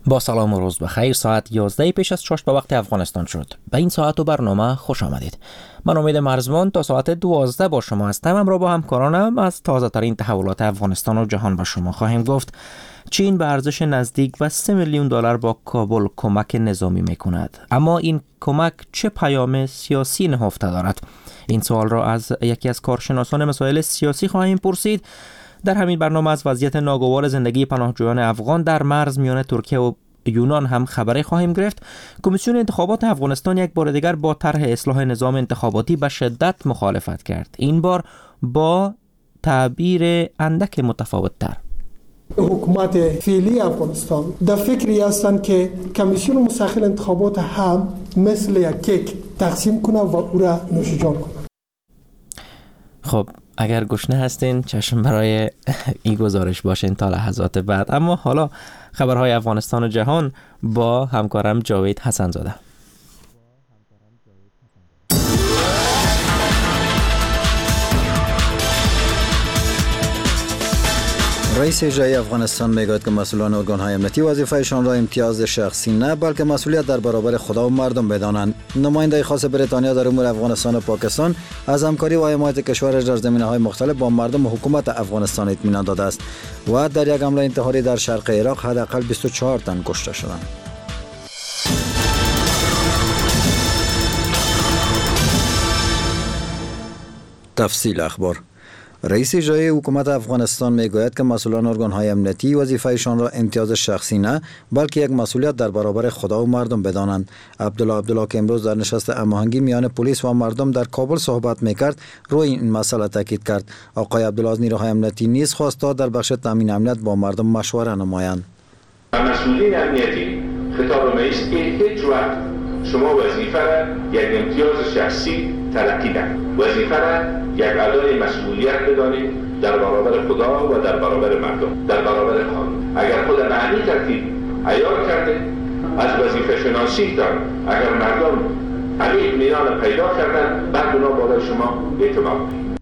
با سلام و روز بخیر. ساعت 11 پیش از 6 به وقت افغانستان شد. به این ساعت و برنامه خوش آمدید. من امید مرزمان تا ساعت 12 با شما هستم. امروز با همکارانم از تازه ترین تحولات افغانستان و جهان به شما خواهیم گفت. چین به ارزش نزدیک به 3 میلیون دلار با کابل کمک نظامی میکند. اما این کمک چه پیام سیاسی نهفته دارد؟ این سوال را از یکی از کارشناسان مسائل سیاسی خواهیم پرسید. در همین برنامه از وضعیت ناگوار زندگی پناهجویان افغان در مرز میان ترکیه و یونان هم خبری خواهیم گرفت. کمیسیون انتخابات افغانستان یک بار دیگر با طرح اصلاح نظام انتخاباتی به شدت مخالفت کرد. این بار با تعبیر اندک متفاوت تر. حکومت فعلی افغانستان در فکری هستند که کمیسیون مستقل انتخابات هم مثل یک کیک تقسیم کنه و او را نوش جان کنه. خب اگر گشنه هستین چشم برای این گزارش باشین تا لحظات بعد. اما حالا خبرهای افغانستان و جهان با همکارم جاوید حسن زاده. رئیس اجرایی افغانستان میگوید که مسئولان ارگان‌های امنیتی وظیفه‌شان را امتیاز شخصی نه بلکه مسئولیت در برابر خدا و مردم بدانند. نماینده خاص بریتانیا در امور افغانستان و پاکستان از همکاری و حمایت کشورش در زمینه‌های مختلف با مردم و حکومت افغانستان اطمینان داده است و در یک حمله انتحاری در شرق عراق حداقل 24 تن کشته شدند. تفصیل اخبار. رئیس اجرایی حکومت افغانستان میگوید که مسئولان ارگان‌های امنیتی وظیفه‌شان را امتیاز شخصی نه بلکه یک مسئولیت در برابر خدا و مردم بدانند. عبدالله که امروز در نشست هماهنگی میان پلیس و مردم در کابل صحبت میکرد روی این مسئله تاکید کرد. آقای عبدالله از نیروهای امنیتی نیز خواست تا در بخش تامین امنیت با مردم مشوره نمایند. مسئولین امنیتی خطاب ما است که هیچ وقت شما وظیفه را یک امتیاز شخصی تلقی نکنید. وظیفه را یک ادای مسئولیت بدانید در برابر خدا و در برابر مردم، در برابر قانون. اگر خود معنی ترتیب عیار کرده از وظیفه شناسی دار، اگر مردم همین میان پیدا کردن بعد اونا بالای شما اعتماد.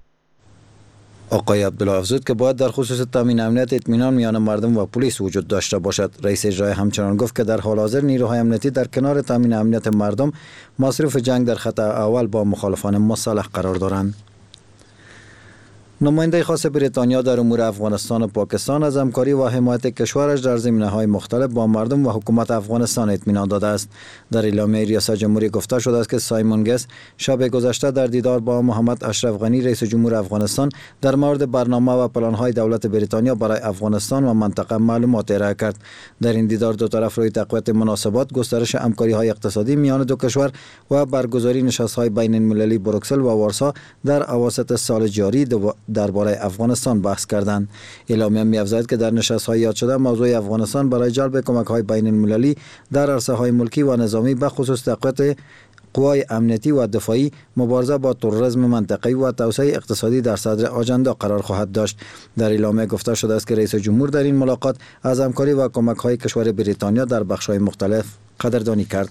آقای عبدالله افزود که باید در خصوص تامین امنیت اطمینان میان مردم و پلیس وجود داشته باشد. رئیس اجرایی همچنان گفت که در حال حاضر نیروهای امنیتی در کنار تامین امنیت مردم مصروف جنگ در خط اول با مخالفان مسلح قرار دارند. نماینده خاص بریتانیا در امور افغانستان و پاکستان از همکاری و حمایت کشورش در زمینه‌های مختلف با مردم و حکومت افغانستان اطمینان داده است. در اعلامیه ریاست جمهوری گفته شده است که سایمون گس شب گذشته در دیدار با محمد اشرف غنی رئیس جمهور افغانستان در مورد برنامه و پلان‌های دولت بریتانیا برای افغانستان و منطقه معلومات ارائه کرد. در این دیدار دو طرف روی تقویت مناسبات، گسترش همکاری‌های اقتصادی میان دو کشور و برگزاری نشست‌های بین‌المللی بروکسل و وارسا در اواسط سال جاری درباره افغانستان بحث کردند. اعلامیه می‌افزاید که در نشست‌های یاد شده موضوع افغانستان برای جلب کمک‌های بین‌المللی در عرصه‌های ملکی و نظامی به خصوص تقویت قوای امنیتی و دفاعی، مبارزه با تروریسم منطقه‌ای و توسعه اقتصادی در صدر آژاندا قرار خواهد داشت. در اعلامیه گفته شده است که رئیس جمهور در این ملاقات از همکاری و کمک‌های کشور بریتانیا در بخش‌های مختلف قدردانی کرد.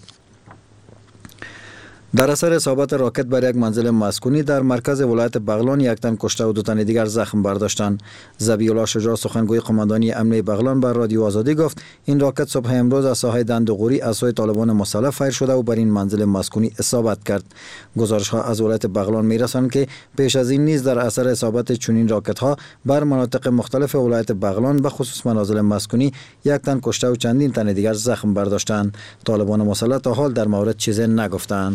در اثر اصابت راکت بر یک منزل مسکونی در مرکز ولایت بغلان یک تن کشته و دو تن دیگر زخم برداشتند. ذبیح‌الله شجاع سخنگوی قماندانی امنیه بغلان بر رادیو آزادی گفت این راکت صبح امروز از ساحه دندوغوری از سوی طالبان مسلح فایر شده و بر این منزل مسکونی اصابت کرد. گزارش‌ها از ولایت بغلان می‌رساند که پیش از این نیز در اثر اصابت چنین راکت‌ها بر مناطق مختلف ولایت بغلان به خصوص منازل مسکونی یک تن کشته و چندین تن دیگر زخم برداشتند. طالبان مسلح تا حال در مورد چیزی نگفتند.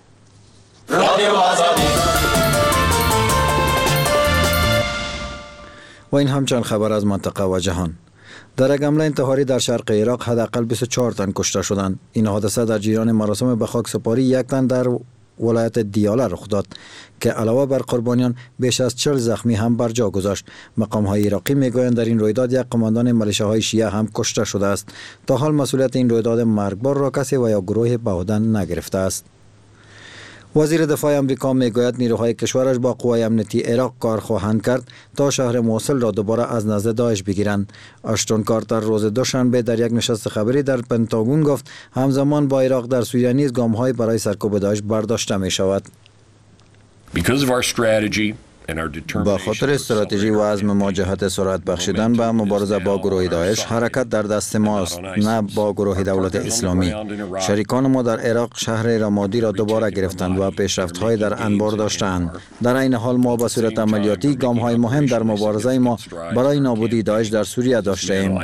و این همچنان خبر از منطقه و جهان. در یک حمله انتحاری در شرق عراق حداقل 24 تن کشته شدند. این حادثه در جریان مراسم به خاک سپاری یک تن در ولایت دیاله رخ داد که علاوه بر قربانیان بیش از 40 زخمی هم بر جا گذاشت. مقام‌های عراقی میگویند در این رویداد یک قماندان ملیشه‌های شیعه هم کشته شده است. تا حال مسئولیت این رویداد مرگبار را کسی و یا گروه به عهده نگرفته است. وزیر دفاع امریکا میگوید نیروهای کشورش با قوای امنیتی عراق کار خواهند کرد تا شهر موصل را دوباره از نزد داعش بگیرند. آشتون کارتر روز دوشنبه در یک نشست خبری در پنتاگون گفت همزمان با عراق در سوریه نیز گام‌های برای سرکوب داعش برداشته می شود. Because of our strategy با خاطر استراتژی و عزم مواجهت سرعت بخشیدن به مبارزه با گروه داعش، حرکت در دست ماست، نه با گروه دولت اسلامی. شریکان ما در عراق شهر رمادی را دوباره گرفتند و پیشرفت‌های در انبار داشتند. در این حال ما به صورت عملیاتی گام‌های مهم در مبارزه ما برای نابودی داعش در سوریه داشتیم.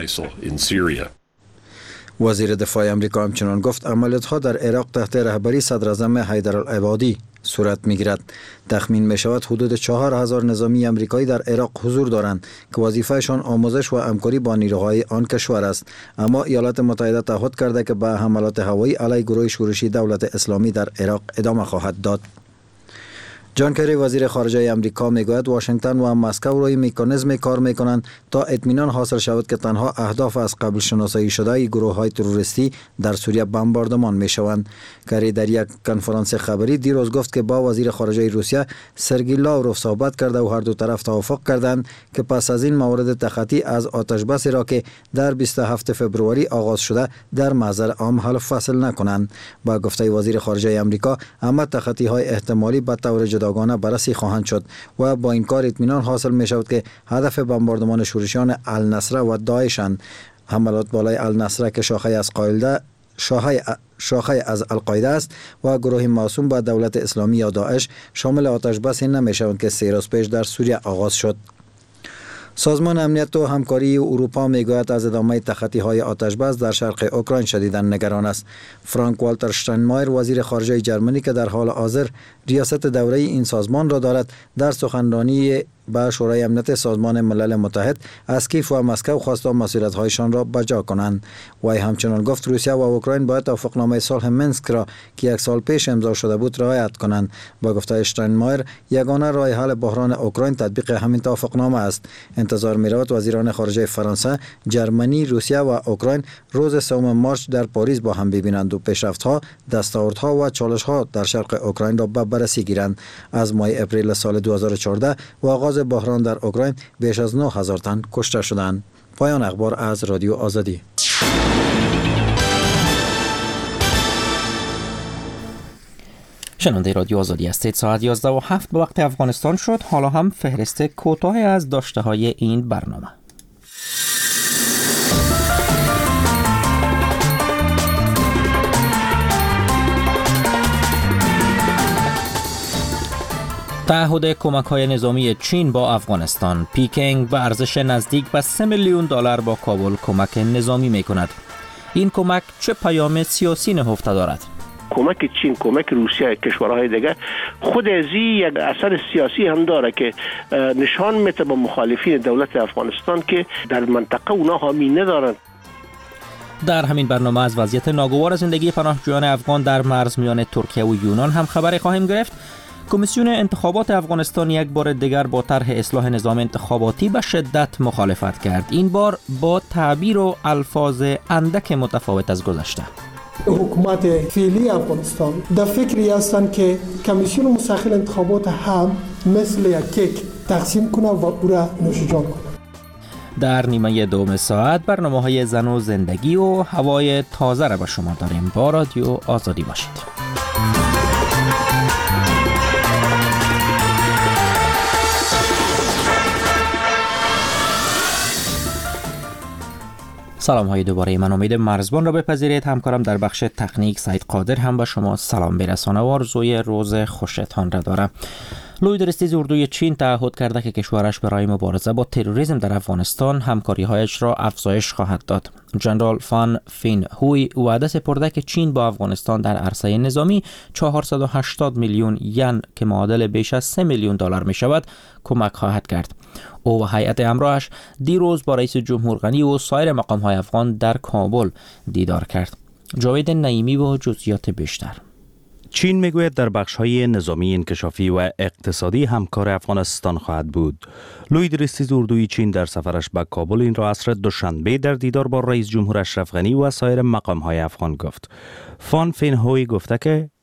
وزیر دفاع آمریکا همچنان گفت عملیات‌ها در عراق تحت رهبری صدراعظم حیدرالعبادی صورت می‌گیرد. تخمین می‌شود حدود 4000 نظامی آمریکایی در عراق حضور دارند که وظیفه‌شان آموزش و همکاری با نیروهای آن کشور است، اما ایالات متحده تعهد کرده که به حملات هوایی علیه گروه شورشی دولت اسلامی در عراق ادامه خواهد داد. جان کری وزیر خارجه آمریکا میگوید واشنگتن و مسکو روی مکانیزمی کار میکنند تا اطمینان حاصل شود که تنها اهداف از قبل شناسایی شده گروه‌های تروریستی در سوریه بمباردمان میشوند. کری در یک کنفرانس خبری دیروز گفت که با وزیر خارجه روسیه سرگئی لاوروف صحبت کرده و هر دو طرف توافق کردند که پس از این مورد تخطی از آتشبسی را که در 27 فوریه آغاز شده در محضر عام حل فصل نکنند. با گفته وزیر خارجه آمریکا همه تخطی‌های احتمالی به طور جداگانه بررسی خواهند شد و با این کار اطمینان حاصل می شود که هدف بمباردمان شورشیان النصره و داعشند. حملات بالای النصره که شاخه از القاعده است و گروه موسوم به دولت اسلامی یا داعش شامل آتشبسی نمی شوند که 3 روز پیش در سوریه آغاز شد. سازمان امنیت و همکاری اروپا میگوید از ادامه تخطی‌های آتشبس در شرق اوکراین شدیداً نگران است. فرانک والتر شتاینمایر وزیر خارجه جرمنی که در حال حاضر ریاست دوره این سازمان را دارد در سخنرانی به شورای امنیت سازمان ملل متحد از کیف و مسکو خواست مسئولیت‌هایشان را بجا کنند. وی همچنان گفت روسیه و اوکراین باید توافقنامه صلح منسک را که 1 سال پیش امضا شده بود رعایت کنند. با گفته شتاینمایر یگانه راه حل بحران اوکراین تطبیق همین توافقنامه است. انتظار می‌رود وزیران خارجه فرانسه، جرمنی، روسیه و اوکراین روز 3 مارس در پاریس با هم ببینند و پیشرفت‌ها، دستاوردها و چالش‌ها در شرق اوکراین را به بررسی گیرند. از ماه اپریل سال 2014 و آغاز بحران در اوکراین بیش از 9000 تن کشته شدند. پایان اخبار از رادیو آزادی. شنونده رادیو آزادی هستید. ساعت 11:07 به وقت افغانستان شد. حالا هم فهرست کوتاهی از داشته های این برنامه. تعهد کمک‌های نظامی چین با افغانستان. پیکنگ به ارزش نزدیک به 3 میلیون دلار با کابل کمک نظامی می‌کند. این کمک چه پیام سیاسی نهفته دارد؟ کمک چین، کمک روسیه، کشورهای دیگه خود از یک اثر سیاسی هم داره که نشان میده به مخالفین دولت افغانستان که در منطقه اونا حامی ندارند. در همین برنامه از وضعیت ناگوار زندگی پناهجویان افغان در مرز میان ترکیه و یونان هم خبری خواهیم گرفت. کمیسیون انتخابات افغانستان یک بار دیگر با طرح اصلاح نظام انتخاباتی به شدت مخالفت کرد. این بار با تعبیر و الفاظ اندک متفاوت از گذشته. حکومت فعلی افغانستان در فکری هستند که کمیسیون مستقل انتخابات هم مثل یک کیک تقسیم کنه و او را نوشیجان کنه. در نیمه دوم ساعت برنامه‌های زن و زندگی و هوای تازه را به شما داریم. با رادیو آزادی باشید. سلام های دوباره. من امید مرزبان را بپذیرید. همکارم در بخش تکنیک سعید قادر هم به شما سلام برسانه و آرزوی روز خوشتان را دارم. لوی درستیز اردوی چین تعهد کرده که کشورش برای مبارزه با تروریسم در افغانستان همکاری‌هایش را افزایش خواهد داد. جنرال فان فین هوی وعده سپرده که چین با افغانستان در عرصه نظامی 480 میلیون ین که معادل بیش از 3 میلیون دلار می شود کمک خواهد کرد. او و هیئت همراهش دیروز با رئیس جمهور غنی و سایر مقام‌های افغان در کابل دیدار کرد. جاوید نعیمی و جزئیات بیشتر. چین میگوید در بخش‌های نظامی، انکشافی و اقتصادی همکار افغانستان خواهد بود. لوی درستیز اردوی چین در سفرش به کابل این را عصر دوشنبه در دیدار با رئیس جمهور اشرف غنی و سایر مقام‌های افغان گفت. فان فین هوی گفته که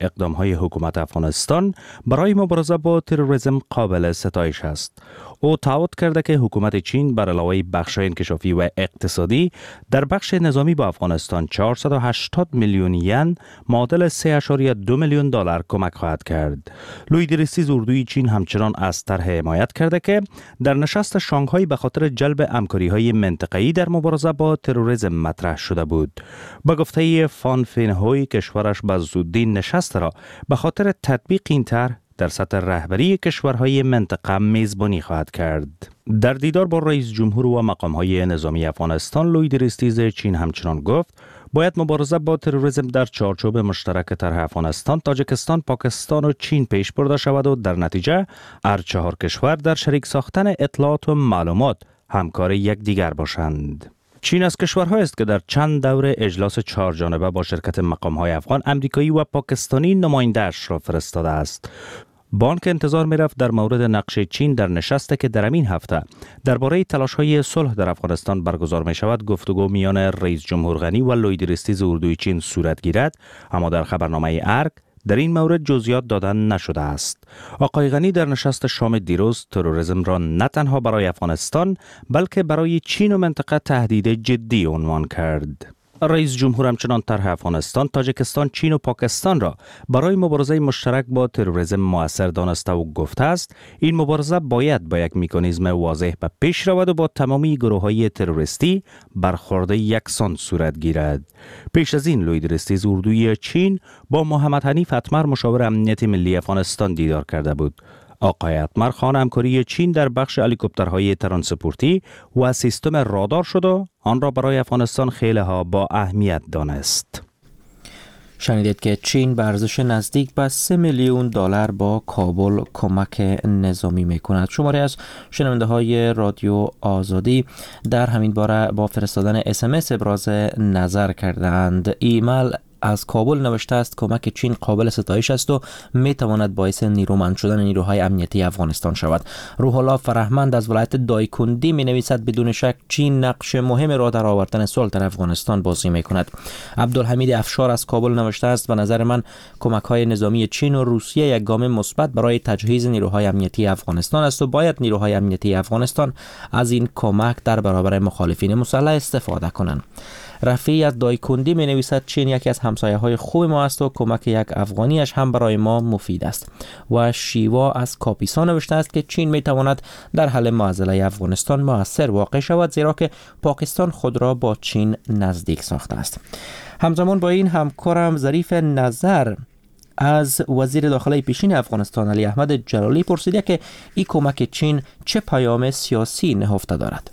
اقدام‌های حکومت افغانستان برای مبارزه با تروریسم قابل ستایش است. او تعهد کرده که حکومت چین بر علاوه بخش‌های انکشافی و اقتصادی در بخش نظامی با افغانستان 480 میلیون ین معادل 3.2 میلیون دلار کمک خواهد کرد. لوید ریستیز اردوی چین همچنان از طرح حمایت کرده که در نشست شانگهای به خاطر جلب همکاری‌های منطقه‌ای در مبارزه با تروریسم مطرح شده بود. با گفته فان فینهوی کشورش به زودی نشست را به خاطر تطبیق این طرح در سطح رهبری کشورهای منطقه میزبانی خواهد کرد. در دیدار با رئیس جمهور و مقامهای نظامی افغانستان، لوید ریستیز چین همچنان گفت باید مبارزه با تروریسم در چارچوب مشترک طرح افغانستان، تاجیکستان، پاکستان و چین پیش برده شود و در نتیجه هر 4 کشور در شریک ساختن اطلاعات و معلومات همکار یکدیگر باشند. چین از کشورهایی است که در چند دور اجلاس 4 جانبه با شرکت مقام‌های افغان، امریکایی و پاکستانی نماینده‌اش را فرستاده است. بانک انتظار می‌رفت در مورد نقش چین در نشستی که در این هفته درباره تلاش‌های صلح در افغانستان برگزار می‌شود گفتگو میان رئیس جمهور غنی و لوید ریستیز اردوی چین صورت گیرد، اما در خبرنامه ارگ در این مورد جزئیات دادن نشده است. آقای غنی در نشست شام دیروز تروریسم را نه تنها برای افغانستان بلکه برای چین و منطقه تهدید جدی عنوان کرد. رئیس جمهور همچنان طرح افغانستان، تاجیکستان، چین و پاکستان را برای مبارزه مشترک با تروریسم مؤثر دانسته و گفته است این مبارزه باید با یک مکانیزم واضح به پیش رود و با تمامی گروه‌های تروریستی برخورد یکسان صورت گیرد. پیش از این لوید ریستیز اردوی چین با محمد حنیف اتمر مشاور امنیت ملی افغانستان دیدار کرده بود. آقای اتمر خواهان همکاری چین در بخش هلیکوپترهای ترانسپورتی و سیستم رادار شد و آن را برای افغانستان خیلی ها با اهمیت دانست. شنیدید که چین به ارزش نزدیک به 3 میلیون دلار با کابل کمک نظامی میکند. شماری از شنونده های رادیو آزادی در همین باره با فرستادن SMS ابراز نظر کردند. ایمیل از کابل نوشته است کمک چین قابل ستایش است و می تواند باعث نیرومند شدن نیروهای امنیتی افغانستان شود. روح الله فرهمند از ولایت دایکندی می نویسد بدون شک چین نقش مهم را در آوردن صلح در افغانستان بازی می کند. عبدالحمید افشار از کابل نوشته است به نظر من کمک های نظامی چین و روسیه یک گام مثبت برای تجهیز نیروهای امنیتی افغانستان است و باید نیروهای امنیتی افغانستان از این کمک در برابر مخالفین مسلح استفاده کنند. رفیع از دایکندی می نویسد چین یکی از همسایه های خوب ما است و کمک یک افغانیش هم برای ما مفید است. و شیوا از کاپیسا نوشته است که چین می تواند در حل معضله افغانستان مؤثر واقع شود زیرا که پاکستان خود را با چین نزدیک ساخته است. همزمان با این همکارم ظریف نظر از وزیر داخله پیشین افغانستان علی احمد جلالی پرسیده که این کمک چین چه پیام سیاسی نهفته دارد.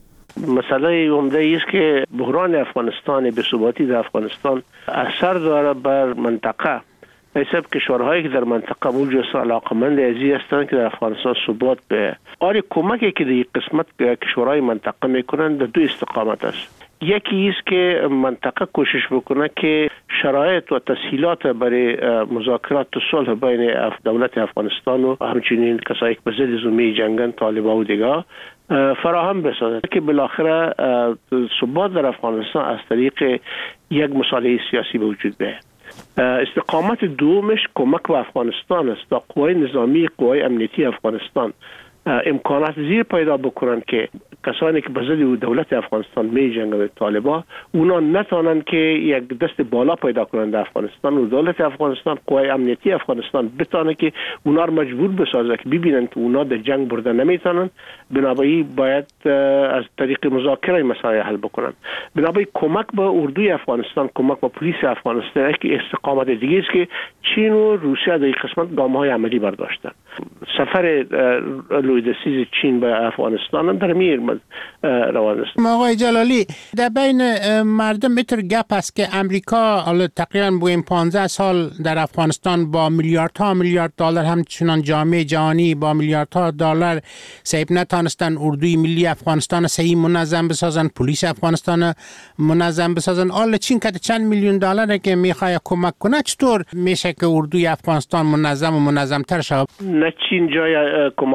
مسئله عمده است که بحران افغانستان، بی‌ثباتی در افغانستان اثر داره بر منطقه. حساب کشورهایی که در منطقه موجود است علاقمند ازی هستند که در افغانستان ثبات به آری کمکی که در این قسمت کشورهای منطقه میکنند در 2 استقامت است. یکی است که منطقه کوشش بکنه که شرایط و تسهیلات برای مذاکرات و صلح بین دولت افغانستان و همچنین کسایی که به ضد زمینی جنگن، طالبان و دیگر فراهم بسازد که بالاخره ثبات در افغانستان از طریق یک مصالحه سیاسی به وجود بیاید. استقامت دومش کمک به افغانستان است تا قوای نظامی، قوای امنیتی افغانستان امکانات زیر پیدا بکنن که کسانی که به ضد دولت افغانستان می جنگند طالبان اونا نتونن که یک دست بالا پیدا کنند در افغانستان و دولت افغانستان، قوای امنیتی افغانستان بتونه که اونا رو مجبور بسازه که ببینن که اونا در جنگ برده نمیتونن، بنابراین باید از طریق مذاکره مسائل حل بکنن. بنابراین کمک به اردوی افغانستان، کمک به پلیس افغانستان که استقامت دیگه است که چین و روسیه در این قسمت گام‌های عملی برداشتن. سفر لوید ریستیز چین به افغانستان هم در میر روان است. آقای جلالی، در بین مردم میتر گپ است که امریکا تقریبا بویم 15 سال در افغانستان با میلیاردها میلیارد دلار همچنان جامعه جهانی با میلیاردها دلار سیب نتانستن اردوی ملی افغانستان صحیح منظم بسازن، پلیس افغانستان منظم بسازن. حالا چین که چند میلیون دلار که میخواد کمک کنه چطور میشه که اردوی افغانستان منظم و منظمتر شود؟ نه چین جای کمک امریکا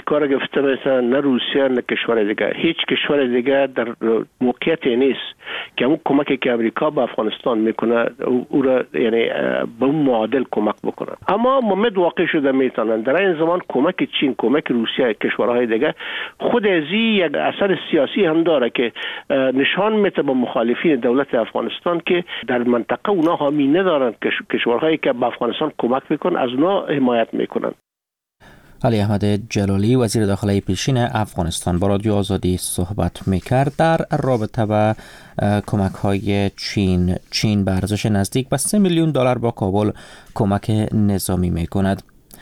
امریکا را گفته مثلا نه روسیه نه کشور دیگه، هیچ کشور دیگه در موقعیتی نیست که اون کمکی که امریکا به افغانستان میکنه او را یعنی به اون معادل کمک بکنه. اما ممد واقع شده میتونن در این زمان کمک چین، کمک روسیه، کشورهای دیگه خود از یک اثر سیاسی هم داره که نشان میده به مخالفین دولت افغانستان که در منطقه اونا حامی ندارن، کشورهایی که به افغانستان کمک میکنن از اونا حمایت میکنن. علی احمد جلالی وزیر داخلی پیشین افغانستان با رادیو آزادی صحبت میکرد در رابطه با کمک های چین به ارزش نزدیک به 3 میلیون دلار با کابل کمک نظامی میکند.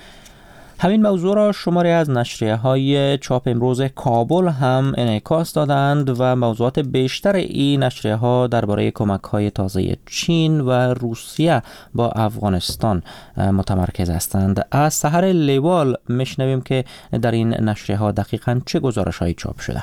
همین موضوع را شماری از نشریه‌های چاپ امروز کابل هم انعکاس دادند و موضوعات بیشتر این نشریه‌ها درباره کمک‌های تازه چین و روسیه با افغانستان متمرکز هستند. از سحر لیوال میشنویم که در این نشریه‌ها دقیقاً چه گزارش‌هایی چاپ شده.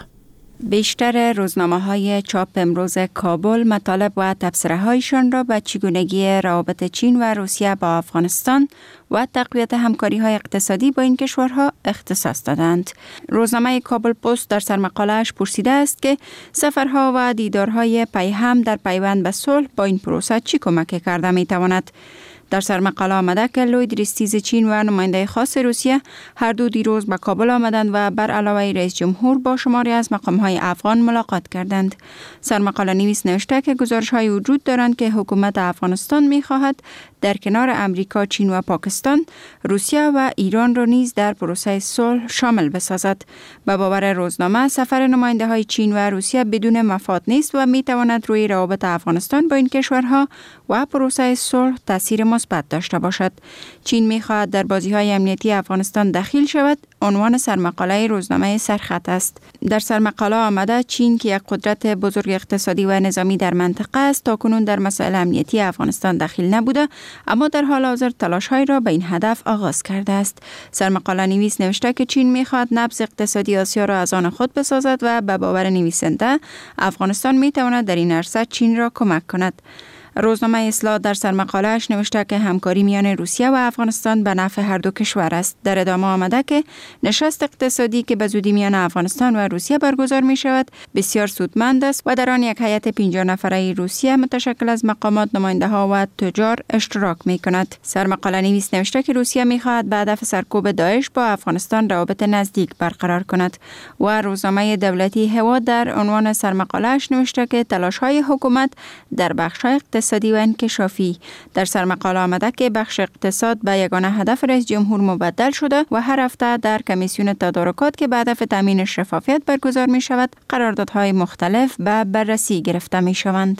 بیشتر روزنامه‌های چاپ امروز کابل مطالب و تبصره‌هایشان را به چگونگی روابط چین و روسیه با افغانستان و تقویت همکاری‌های اقتصادی با این کشورها اختصاص دادند. روزنامه کابل پست در سرمقاله‌اش پرسیده است که سفرها و دیدارهای پیهم در پیوند به صلح با این پروسه چی کمک کرده می‌تواند. در سرمقاله آمده که لوید ریستیز چین و نماینده خاص روسیه هر دو دیروز به کابل آمدند و بر علاوه رئیس جمهور با شماری از مقام‌های افغان ملاقات کردند. سرمقاله نویس نوشته که گزارش‌های وجود دارند که حکومت افغانستان می‌خواهد در کنار امریکا، چین و پاکستان، روسیه و ایران را نیز در پروسه صلح شامل بسازد. به باور روزنامه سفر نماینده‌های چین و روسیه بدون مفاد نیست و می‌تواند روی روابط افغانستان با این کشورها و پروسه صلح تاثیر مثبت داشته باشد. چین می‌خواهد در بازی‌های امنیتی افغانستان دخیل شود. عنوان سرمقاله روزنامه سرخط است. در سرمقاله آمده چین که یک قدرت بزرگ اقتصادی و نظامی در منطقه است تاکنون در مسائل امنیتی افغانستان دخیل نبوده، اما در حال حاضر تلاش‌های را به این هدف آغاز کرده است. سرمقاله نویس نوشته که چین می‌خواهد نبض اقتصادی آسیا را از آن خود بسازد و به باور نویسنده افغانستان می‌تواند در این عرصه چین را کمک کند. روزنامه اصلاح در سرمقاله‌اش نوشته که همکاری میان روسیه و افغانستان به نفع هر دو کشور است. در ادامه آمده که نشست اقتصادی که به زودی میان افغانستان و روسیه برگزار می شود بسیار سودمند است و در آن یک هیئت 50 نفره روسیه متشکل از مقامات، نماینده‌ها و تجار اشتراک می کند. سرمقاله نویس نوشته که روسیه می خواهد به هدف سرکوب داعش با افغانستان روابط نزدیک برقرار کند و روزنامه دولتی هوا در عنوان سرمقاله‌اش نوشته که تلاش‌های حکومت در بخش‌های اقتصادی و انکشافی. در سرمقاله آمده که بخش اقتصاد به یگانه هدف رئیس جمهور مبدل شده و هر هفته در کمیسیون تدارکات که به هدف تامین شفافیت برگزار می شود قراردادهای مختلف به بررسی گرفته می شوند.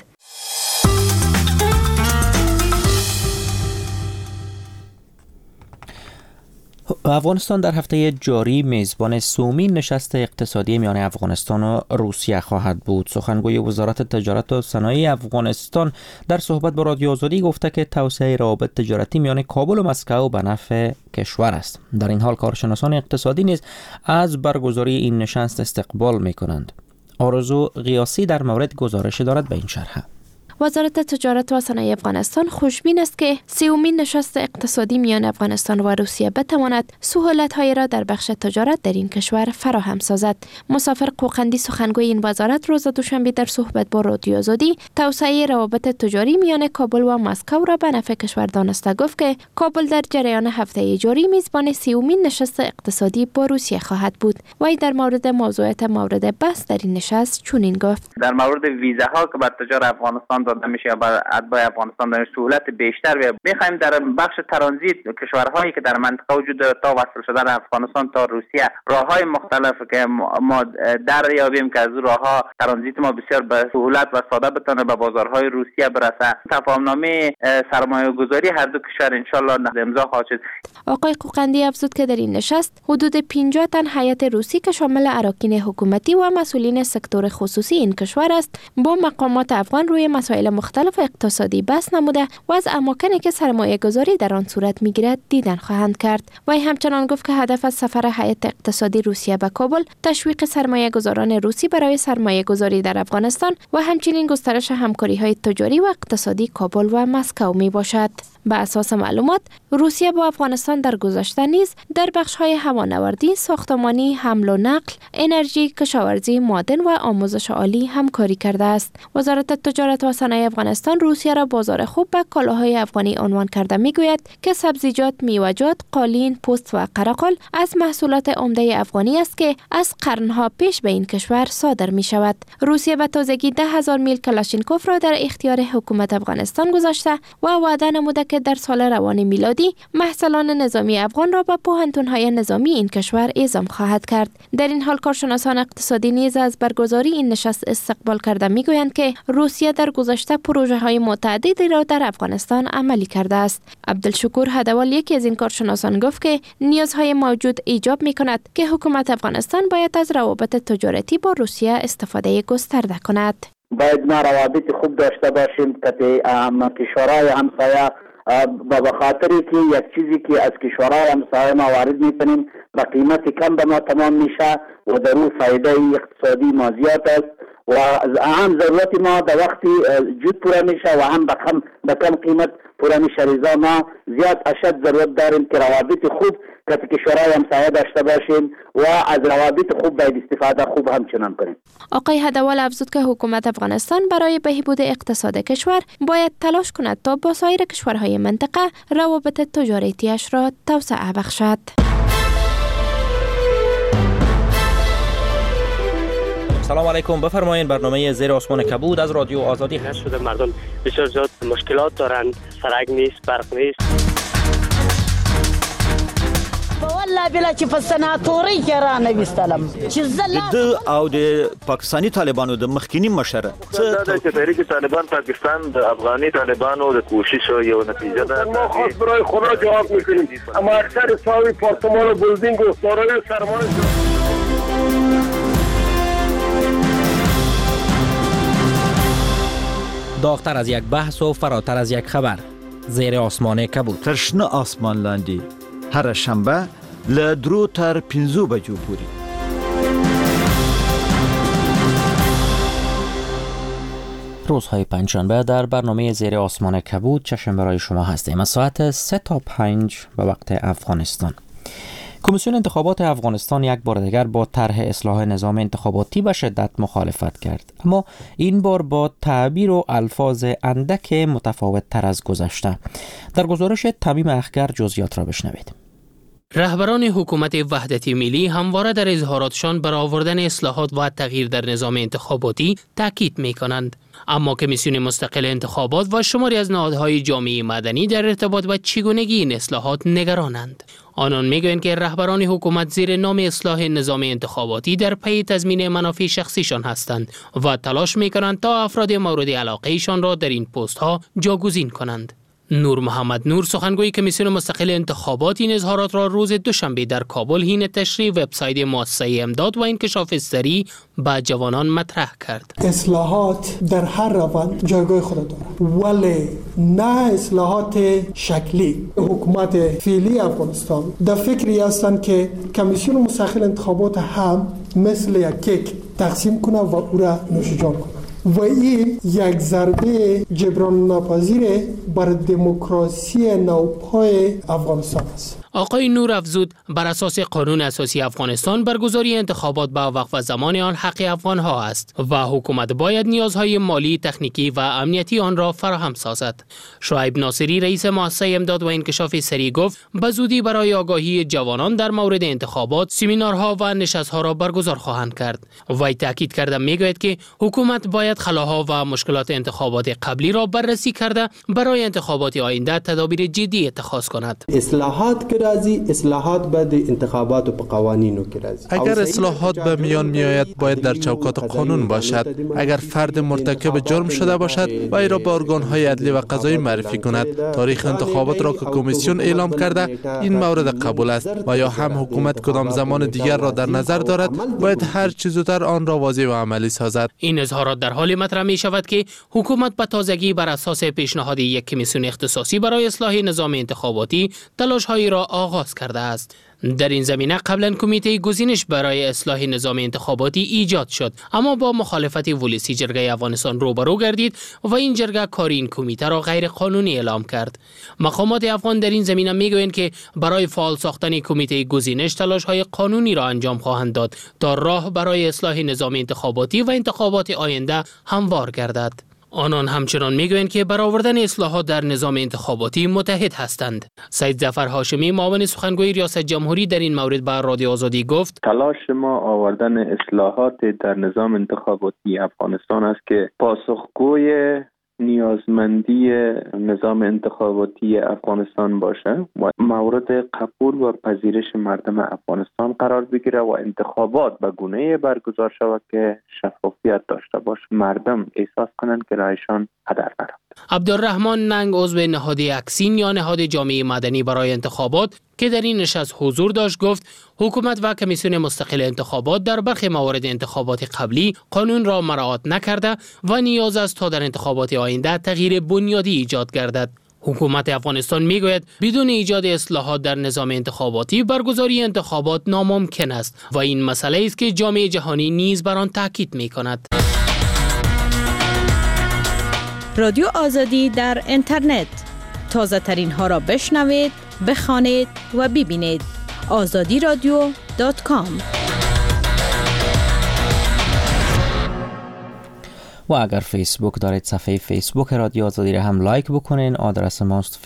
افغانستان در هفته جاری میزبان سومین نشست اقتصادی میان افغانستان و روسیه خواهد بود. سخنگوی وزارت تجارت و صنایع افغانستان در صحبت با رادیو آزادی گفته که توسعه روابط تجارتی میان کابل و مسکو به نفع کشور است. در این حال کارشناسان اقتصادی نیز از برگزاری این نشست استقبال می‌کنند. آرزو غیاسی در مورد گزارش دارد به این شرح. وزارت تجارت و صنایع افغانستان خوشبین است که سومین نشست اقتصادی میان افغانستان و روسیه بتواند سهولت‌های را در بخش تجارت در این کشور فراهم سازد. مسافر قوقندی سخنگوی این وزارت روز دوشنبه در صحبت با رادیو آزادی توسعه روابط تجاری میان کابل و مسکو را به نفع کشور دانسته گفت که کابل در جریان هفته جاری میزبان سومین نشست اقتصادی با روسیه خواهد بود. وی در مورد موضوعات مورد بحث در این نشست چنین گفت: در مورد ویزاها که بر تجار افغانستان داده میشه یا بر اتباع افغانستان در سهولت بیشتر و میخوایم در بخش ترانزیت کشورهایی که در منطقه وجود داره تا وصل شدن افغانستان تا روسیه راههای مختلف که ما دریابیم که از راهها ترانزیت ما بسیار به سهولت و ساده بتونه به بازارهای روسیه برسه. تفاهمنامه سرمایه گذاری هر دو کشور ان شاء الله امضا خواهد شد. آقای قوقندی افزود که در این نشست حدود 50 تن هیئت روسی که شامل اراکین حکومتی و مسئولین سکتور خصوصی این کشور است با مقامات افغان روی مسائل مسائل مختلف اقتصادی بحث نموده و از اماکنی که سرمایه گذاری در آن صورت میگیرد دیدن خواهند کرد. وی همچنان گفت که هدف از سفر هیئت اقتصادی روسیه به کابل تشویق سرمایه گذاران روسی برای سرمایه گذاری در افغانستان و همچنین گسترش همکاری های تجاری و اقتصادی کابل و مسکو می باشد. به اساس معلومات، روسیه با افغانستان در گذشته نیز در بخش‌های هوانوردی، ساختمانی، حمل و نقل، انرژی، کشاورزی، معدن و آموزش عالی همکاری کرده است. وزارت تجارت و صنایع افغانستان روسیه را بازار خوب به کالاهای افغانی عنوان کرده میگوید که سبزیجات، میوه‌جات، قالین، پوست و قرقل از محصولات عمده افغانی است که از قرنها پیش به این کشور صادر می شود. روسیه به تازگی 10,000 میل کلاشینکوف را در اختیار حکومت افغانستان گذاشته و وعده نموده که در سال روان میلادی محصلان نظامی افغان را به پوهنتون‌های نظامی این کشور اعزام خواهد کرد. در این حال کارشناسان اقتصادی نیز از برگزاری این نشست استقبال کرده میگویند که روسیه در گذشته پروژه‌های متعددی را در افغانستان عملی کرده است. عبدالشکور هدوال یکی از این کارشناسان گفت که نیازهای موجود ایجاب می‌کند که حکومت افغانستان باید از روابط تجارتی با روسیه استفاده گسترده کند. باید ما روابط خوب داشته باشیم که کشورهای همسایه به خاطری که یک چیزی که از کشورهای همسایه ما وارد می‌کنیم با قیمت کم به ما تمام میشه و در اون فایده اقتصادی ما زیاد است و هم ضرورت ما در وقتی جود پورا میشه و هم به کم قیمت پورا میشه. لذا ما زیاد اشد ضرورت داریم که روابط خوب که کشورهای همسایه داشته باشیم و از روابط خوب باید استفاده خوب همچنان کنیم. آقای هدوال افزود که حکومت افغانستان برای بهبود اقتصاد کشور باید تلاش کند تا با سایر کشورهای منطقه روابط تجارتیش را توسعه بخشد. سلام علیکم، بفرمایید. برنامه زیر آسمان کبود از رادیو آزادی هست. شده مردم بسیار زیاد مشکلات دارن، سرک نیست، برق نیست. والله بلا چې په سناتوري کې را نوستلم چې د او د پاکستانی طالبانو د مخکینی مشر د تحریک طالبان پاکستان د افغاني طالبانو د کوشش یو نتیجه ده. ما خاص برای خدا جواب میکنیم. اما اکثر ساوی پارتمان و بلدینگ و سارای سرمان داغتر از یک بحث و فراتر از یک خبر. زیر آسمان کبود. ترشنه آسمان لاندی هر شنبه لدرو تر 5 بجو پوری. روزهای پنجشنبه در برنامه زیر آسمان کبود چشم برای شما هستیم. از ساعت 3 تا 5 به وقت افغانستان. کمیسیون انتخابات افغانستان یک بار دیگر با طرح اصلاح نظام انتخاباتی به شدت مخالفت کرد، اما این بار با تعبیر و الفاظ اندک متفاوت تر از گذشته. در گزارش تمیم اخگر جزئیات را بشنوید. رهبران حکومت وحدتی ملی همواره در اظهاراتشان بر آوردن اصلاحات و تغییر در نظام انتخاباتی تاکید می‌کنند، اما کمیسیون مستقل انتخابات و شماری از نهادهای جامعه مدنی در ارتباط با چگونگی این اصلاحات نگرانند. آنان میگویند که رهبران حکومت زیر نام اصلاح نظام انتخاباتی در پی تضمین منافع شخصیشان هستند و تلاش می‌کنند تا افراد مورد علاقه‌شان را در این پست‌ها جاگزین کنند. نور محمد نور، سخنگوی کمیسیون مستقل انتخابات، این اظهارات را روز دوشنبه در کابل حین تشریح وبسایت مؤسسه امداد و انکشاف سری به جوانان مطرح کرد. اصلاحات در هر روند جایگاه خود دارد، ولی نه اصلاحات شکلی. حکومت فعلی افغانستان در فکری هستند که کمیسیون مستقل انتخابات هم مثل یک کیک تقسیم کنه و او را نوش جان کنه و این یک ضربه جبران ناپذیر بر دموکراسی نوپای افغانستان است. آقای نور افزود بر اساس قانون اساسی افغانستان برگزاری انتخابات با وقت و زمان آن حق افغان‌ها است و حکومت باید نیازهای مالی، تکنیکی و امنیتی آن را فراهم سازد. شعیب ناصری، رئیس مؤسسه امداد و انکشاف سری، گفت به زودی برای آگاهی جوانان در مورد انتخابات سمینارها و نشست‌ها را برگزار خواهند کرد. وی تاکید کرده میگوید که حکومت باید خلاها و مشکلات انتخابات قبلی را بررسی کرده برای انتخابات آینده تدابیر جدی اتخاذ کند. اصلاحات که رازی اصلاحات بعد انتخابات و قوانینو که رازی. اگر اصلاحات به میان میآید باید در چوکات قانون باشد. اگر فرد مرتکب جرم شده باشد وی را به ارگان‌های عدلی و قضایی معرفی کند. تاریخ انتخابات را که کمیسیون اعلام کرده این مورد قبول است و یا هم حکومت کدام زمان دیگر را در نظر دارد باید هر چه زودتر آن را واضح و عملی سازد. این اظهارات در حال مطرح می شود که حکومت به تازگی بر اساس پیشنهاد یک کمیسیون اختصاصی برای اصلاح نظام انتخاباتی تلاش‌هایی را آغاز کرده است. در این زمینه قبلا کمیته گزینش برای اصلاح نظام انتخاباتی ایجاد شد، اما با مخالفت ولسی جرگه افغانستان روبرو گردید و این جرگه کار این کمیته را غیر قانونی اعلام کرد. مقامات افغان در این زمینه میگویند که برای فعال ساختن کمیته گزینش تلاش‌های قانونی را انجام خواهند داد تا راه برای اصلاح نظام انتخاباتی و انتخابات آینده هموار گردد. آنان همچنان میگویند که برآوردن اصلاحات در نظام انتخاباتی متحد هستند. سید ظفر هاشمی معاون سخنگوی ریاست جمهوری در این مورد به رادیو آزادی گفت: تلاش ما آوردن اصلاحات در نظام انتخاباتی افغانستان است که پاسخگوی نیازمندی نظام انتخاباتی افغانستان باشه و مورد قبول و پذیرش مردم افغانستان قرار بگیره و انتخابات به گونه‌ای برگزار شود که شفافیت داشته باشه، مردم احساس کنند که رایشان هدر نرفت. عبدالرحمن ننگ عضو نهاد اکسین یا نهاد جامعه مدنی برای انتخابات که در این نشست حضور داشت گفت حکومت و کمیسیون مستقل انتخابات در برخی موارد انتخابات قبلی قانون را مراعات نکرده و نیاز است تا در انتخابات آینده تغییر بنیادی ایجاد گردد. حکومت افغانستان میگوید بدون ایجاد اصلاحات در نظام انتخاباتی برگزاری انتخابات ناممکن است و این مسئله است که جامعه جهانی نیز بر آن تاکید می‌کند. رادیو آزادی در اینترنت تازه ترین ها را بشنوید، بخوانید و ببینید. azadiradio.com. و اگر فیسبوک دارید صفحه فیسبوک رادیو آزادی را هم لایک بکنین. آدرس ماست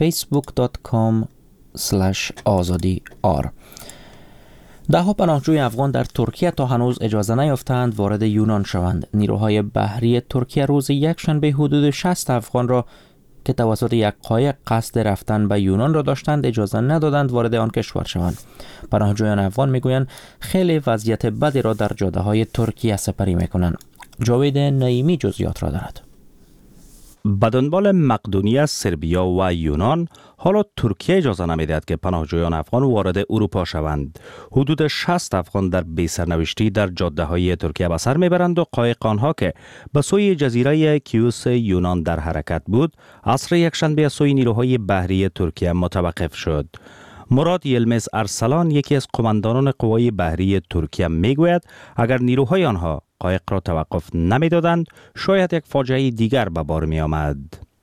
facebook.com/azadi.r. ده‌ها پناهجوی افغان در ترکیه تا هنوز اجازه نیافتند وارد یونان شوند. نیروهای بحری ترکیه روز یکشنبه حدود 60 افغان را که توسط یک قایق قصد رفتن به یونان را داشتند اجازه ندادند وارد آن کشور شوند. پناهجویان افغان میگویند خیلی وضعیت بدی را در جاده‌های ترکیه سپری میکنند. جاوید نعیمی جزئیات را دارد. به دنبال مقدونیه، سربیا و یونان، حالا ترکیه اجازه نمیدهد که پناهجویان افغان وارد اروپا شوند. حدود 60 افغان در بی‌سرنوشتی در جاده‌های ترکیه به سر میبرند و قایق آنها که به سوی جزیره کیوس یونان در حرکت بود، عصر یکشنبه از سوی نیروهای بحری ترکیه متوقف شد. مراد یلمز ارسلان، یکی از قماندانان قوای بحری ترکیه، میگوید اگر نیروهای آنها قایق را توقف نمیدادند شاید یک فاجعه دیگر به بار می آمد.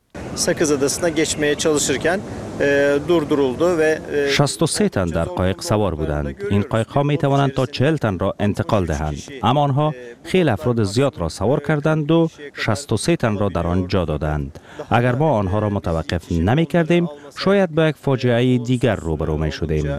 63 تن در قایق سوار بودند. این قایق ها می توانند تا 40 تن را انتقال دهند، اما آنها خیلی افراد زیاد را سوار کردند و 63 تن را در آن جا دادند. اگر ما آنها را متوقف نمی کردیم شاید با یک فاجعه دیگر روبرو می شدیم.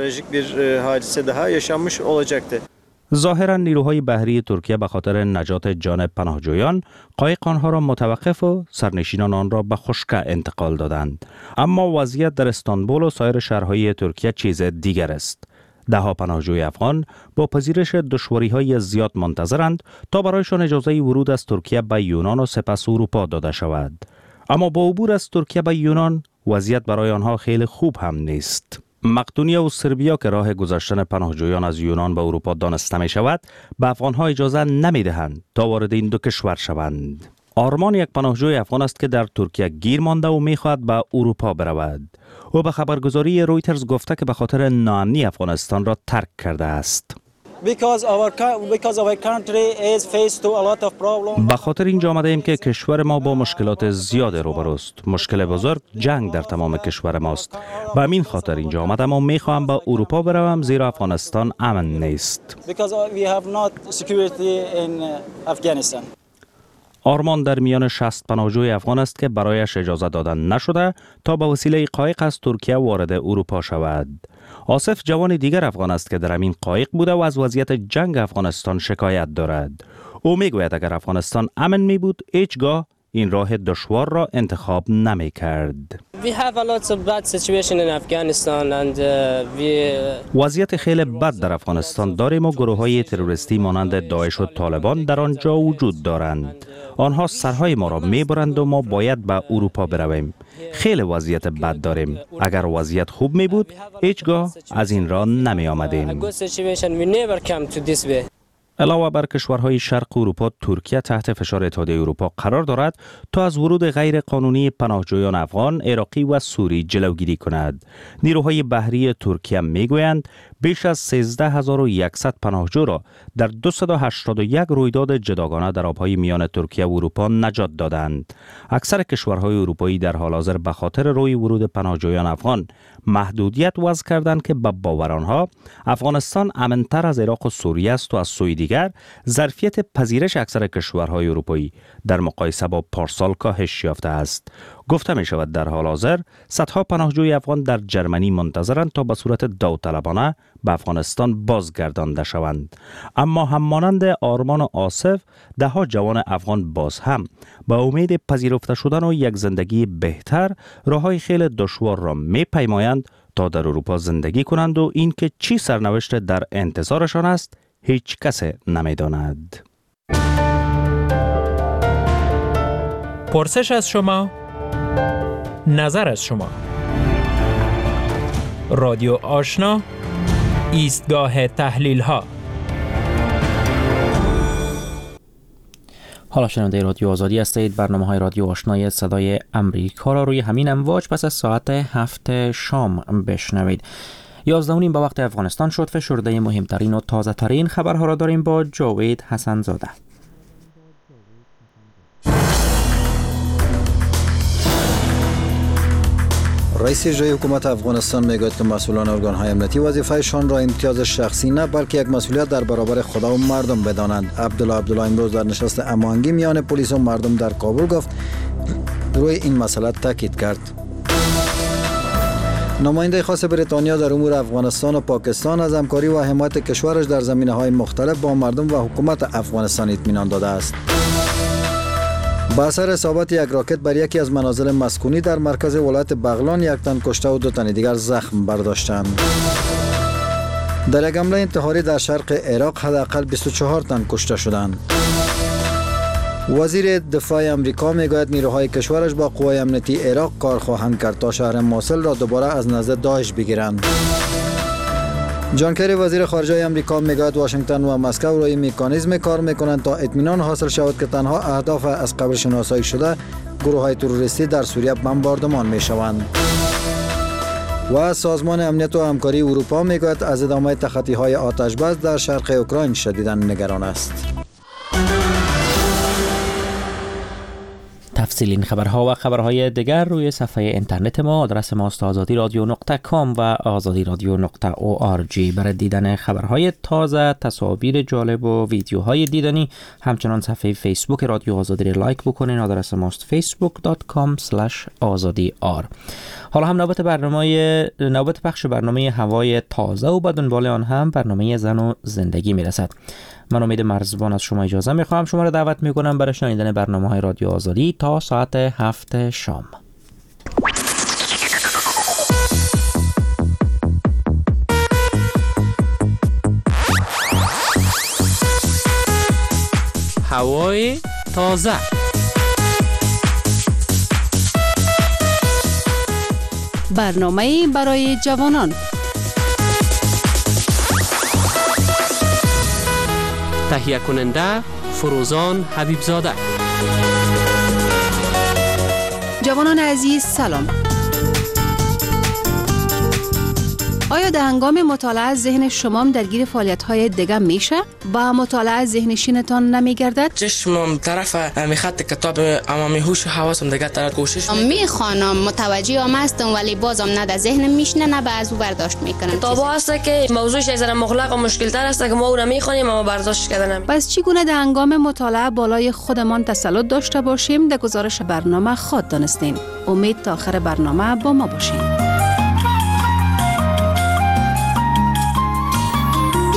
ظاهرا نیروهای بحری ترکیه به خاطر نجات جان پناهجویان قایق آنها را متوقف و سرنشینان آن را به خشکه انتقال دادند. اما وضعیت در استانبول و سایر شهرهای ترکیه چیز دیگر است. ده‌ها پناهجوی افغان با پذیرش دشواری‌های زیاد منتظرند تا برایشان اجازه ورود از ترکیه به یونان و سپس اروپا داده شود. اما با عبور از ترکیه به یونان وضعیت برای آنها خیلی خوب هم نیست. مقدونیه و سربیا که راه گذشتن پناهجویان از یونان به اروپا دانسته می شود، به افغانها اجازه نمی دهند تا وارد این دو کشور شوند. آرمان یک پناهجوی افغان است که در ترکیه گیر مانده و می خواهد به اروپا برود. او به خبرگزاری رویترز گفته که به خاطر ناامنی افغانستان را ترک کرده است. به خاطر اینجا آمده ایم که کشور ما با مشکلات زیاد روبروست. مشکل بزرگ جنگ در تمام کشور ماست. به همین خاطر اینجا آمدم و میخواهم به اروپا بروم زیرا افغانستان امن نیست. آرمان در میان 60 پناهجوی افغان است که برایش اجازه دادن نشده تا به وسیله قایق از ترکیه وارد اروپا شود. آصف جوان دیگر افغان است که در همین قایق بوده و از وضعیت جنگ افغانستان شکایت دارد. او میگوید اگر افغانستان امن می بود هیچگاه این راه دشوار را انتخاب نمی کرد. وضعیت خیلی بد در افغانستان داریم و گروه‌های تروریستی مانند داعش و طالبان در آنجا وجود دارند. آنها سرهای ما را میبرند و ما باید به اروپا برویم. خیلی وضعیت بد داریم. اگر وضعیت خوب می بود هیچگاه از این راه نمی آمدیم. علاوه بر کشورهای شرق اروپا، ترکیه تحت فشار اتحادیه اروپا قرار دارد تا از ورود غیر قانونی پناهجویان افغان، عراقی و سوری جلوگیری کند. نیروهای بحری ترکیه میگویند بیش از 13100 پناهجو را در 281 رویداد جداگانه در آبهای میان ترکیه و اروپا نجات دادند. اکثر کشورهای اروپایی در حال حاضر به خاطر روی ورود پناهجویان افغان محدودیت وضع کردند که به باور آنها افغانستان امن‌تر از عراق و سوریه است و از سوی دیگر ظرفیت پذیرش اکثر کشورهای اروپایی در مقایسه با پارسال کاهش یافته است. گفته می شود در حال حاضر صدها پناهجوی افغان در جرمنی منتظرند تا به صورت داوطلبانه به افغانستان بازگردانده شوند. اما هم مانند آرمان و آصف، ده ها جوان افغان باز هم با امید پذیرفته شدن و یک زندگی بهتر راههای خیلی دشوار را می پیمایند تا در اروپا زندگی کنند و اینکه چی سرنوشت در انتظارشان است هیچ کس نمی داند. پرسش از شما، نظر از شما. رادیو آشنا، ایستگاه تحلیل ها. حالا شنونده رادیو آزادی هستید. برنامه های رادیو آشنای صدای امریکا را روی همین امواج پس از ساعت 7 شام بشنوید. 11:30 به وقت افغانستان شد. فشرده مهمترین و تازه ترین خبرها را داریم با جاوید حسن زاده. رئیس اجرایی حکومت افغانستان میگوید که مسئولان ارگان‌های امنیتی وظیفه‌شان را امتیاز شخصی نه بلکه یک مسئولیت در برابر خدا و مردم بدانند. عبدالله امروز در نشست هماهنگی میان پلیس و مردم در کابل گفت روی این مسئله تاکید کرد. نماینده خاص بریتانیا در امور افغانستان و پاکستان از همکاری و حمایت کشورش در زمینه‌های مختلف با مردم و حکومت افغانستان اطمینان داده است. با اثر اصابت یک راکت بر یکی از منازل مسکونی در مرکز ولایت بغلان، یک تن کشته و 2 تن دیگر زخم برداشتند. در یک حمله انتحاری در شرق عراق حداقل 24 تن کشته شدند. وزیر دفاع امریکا میگوید نیروهای کشورش با قوای امنیتی عراق کار خواهند کرد تا شهر موصل را دوباره از نزد داعش بگیرند. جان کری وزیر خارجه امریکا میگوید واشنگتن و مسکو روی مکانیزم کار میکنند تا اطمینان حاصل شود که تنها اهداف از قبل شناسایی شده گروه‌های تروریستی در سوریه بمباردمان میشوند. و سازمان امنیت و همکاری اروپا میگوید از ادامه تخطی‌های آتش‌بس در شرق اوکراین شدیداً نگران است. تفصیل این خبرها و خبرهای دیگر روی صفحه اینترنت ما. آدرس ما است azadiradyo.com و azadiradyo.org. برای دیدن خبرهای تازه، تصاویر جالب و ویدیوهای دیدنی، همچنان صفحه فیسبوک رادیو آزادی را لایک بکنین. آدرس ما است facebook.com/azadiyar. حالا هم نوبت پخش برنامه هوای تازه و به دنبال آن هم برنامه زن و زندگی میرسد. من امید مرزبان از شما اجازه میخوام. شما را دعوت میکنم برای شنیدن برنامه های رادیو آزادی تا ساعت 7 شام. هوای تازه. برنامه برای جوانان. تهیه کننده فروزان حبیبزاده. جوانان عزیز سلام. آیا در هنگام مطالعه ذهن شما درگیر فعالیت‌های دیگه میشه؟ با مطالعه ذهن شینتان نمیگردد؟ چشمم طرف میخط کتاب اما میهوش و حواسم دیگه طرف کوشش میخوانم، متوجه هم هستم ولی بازم نه در ذهن میشنه نه به از او برداشت میکنم. کتابا هست که موضوعش از مغلق و مشکل تر است که ما اون میخوانیم اما برداشت کردن. پس چگونه در هنگام مطالعه بالای خودمان تسلط داشته باشیم؟ در گزارش برنامه خود دانستین. امید تا آخر برنامه با ما باشین.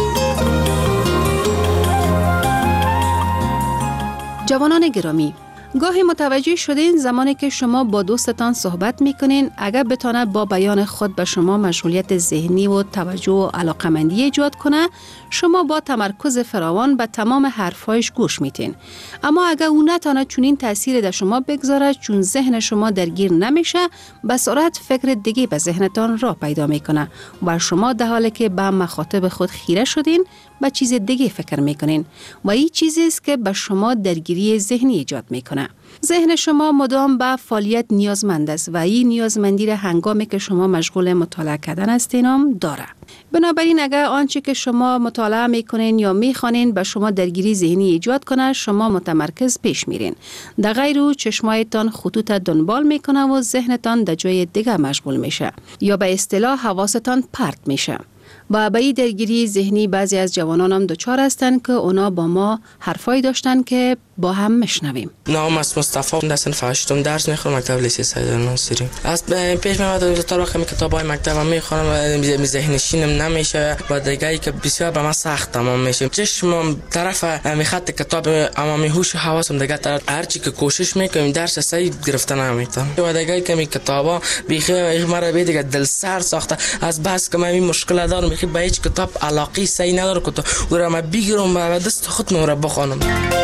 جوانان گرامی، گاهی متوجه شدین زمانی که شما با دوستتان صحبت میکنین اگر بتانه با بیان خود به شما مشغولیت ذهنی و توجه و علاقمندی ایجاد کنه، شما با تمرکز فراوان به تمام حرفایش گوش میتین. اما اگر او نتانه چنین تأثیر در شما بگذاره، چون ذهن شما درگیر نمیشه، به سرعت فکر دیگه به ذهنتان راه پیدا میکنه و شما در حالی که به مخاطب خود خیره شدین به چیز دیگه فکر میکنین و این چیزی است که به شما درگیری ذهنی ایجاد میکنه. ذهن شما مدام به فعالیت نیازمند است و این نیازمندی را هنگامی که شما مشغول مطالعه کردن هستین داره. بنابراین اگر آنچه که شما مطالعه میکنین یا میخوانین به شما درگیری ذهنی ایجاد کنه، شما متمرکز پیش میرین. در غیر او چشمایتان خطوط دنبال میکنه و ذهنتان در جای دیگه مشغول میشه یا به اصطلاح حواستان پرت میشه. و به این درگیری ذهنی بعضی از جوانان هم دچار هستند که اونا با ما حرفایی داشتن که با هم میشنویم. نام است مصطفی، در صنف 8 درس میخونم، مکتب لیسه سید ناصری. از پیش میاد تا وقتی کتابای مکتب میخونم ذهنشینم نمیشه و دیگه که بسیار به من سخت تمام میشه. چشمم طرف خط کتاب اما هوش و حواسم دیگه طرف هر چی که کوشش میکنم درس صحیح گرفتن نمیتونم. و دیگه که کتابا بیخی مرا به دیگه دل سر ساخته از بس که من این مشکل دارم که به هیچ کتاب علاقه صحیح نداره که تو رو ما بگیرم و دست خود رو بخونم.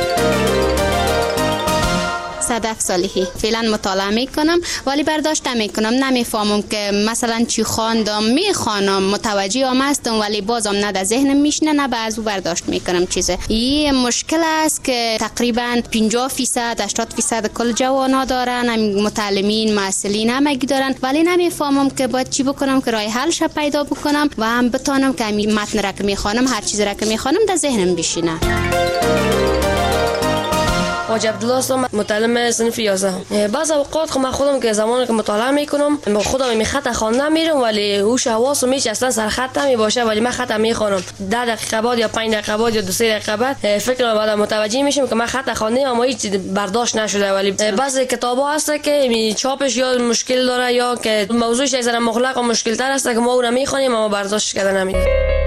صدف صالحی فعلا مطالعه میکنم ولی برداشت نمیکنم، نمیفهمم که مثلا چی خواندم، میخوانم متوجه هم هستم ولی بازم نه در ذهنم میشنه نه از او برداشت میکنم چیزه. این مشکل است که تقریبا 50% 80% کل جوانا دارن، متعلمین مسئولین همگی دارن، ولی نمیفهمم که باید چی بکنم که راه حلش پیدا بکنم و هم بتونم که متن را که میخوانم هر چیز را که میخوانم در ذهنم بشینه. حاج عبدالله هستم، متعلم صنف 11. بعض اوقات من خودم که زمانی که مطالعه میکنم با خودم می خط خواندن میرم ولی هوش حواسم هیچ اصلا سر خط نمی باشه ولی من خط میخوانم 10 دقیقه بعد یا 5 دقیقه بعد یا 2-3 دقیقه بعد فکر بعد متوجه میشم که من خط خواندم اما هیچ برداشت نشده. ولی بعضی کتابا هست که چاپش یا مشکل داره یا که موضوعش از مغلق و مشکل تر است که ما اون میخوانیم اما برداشت کردن نمیشه.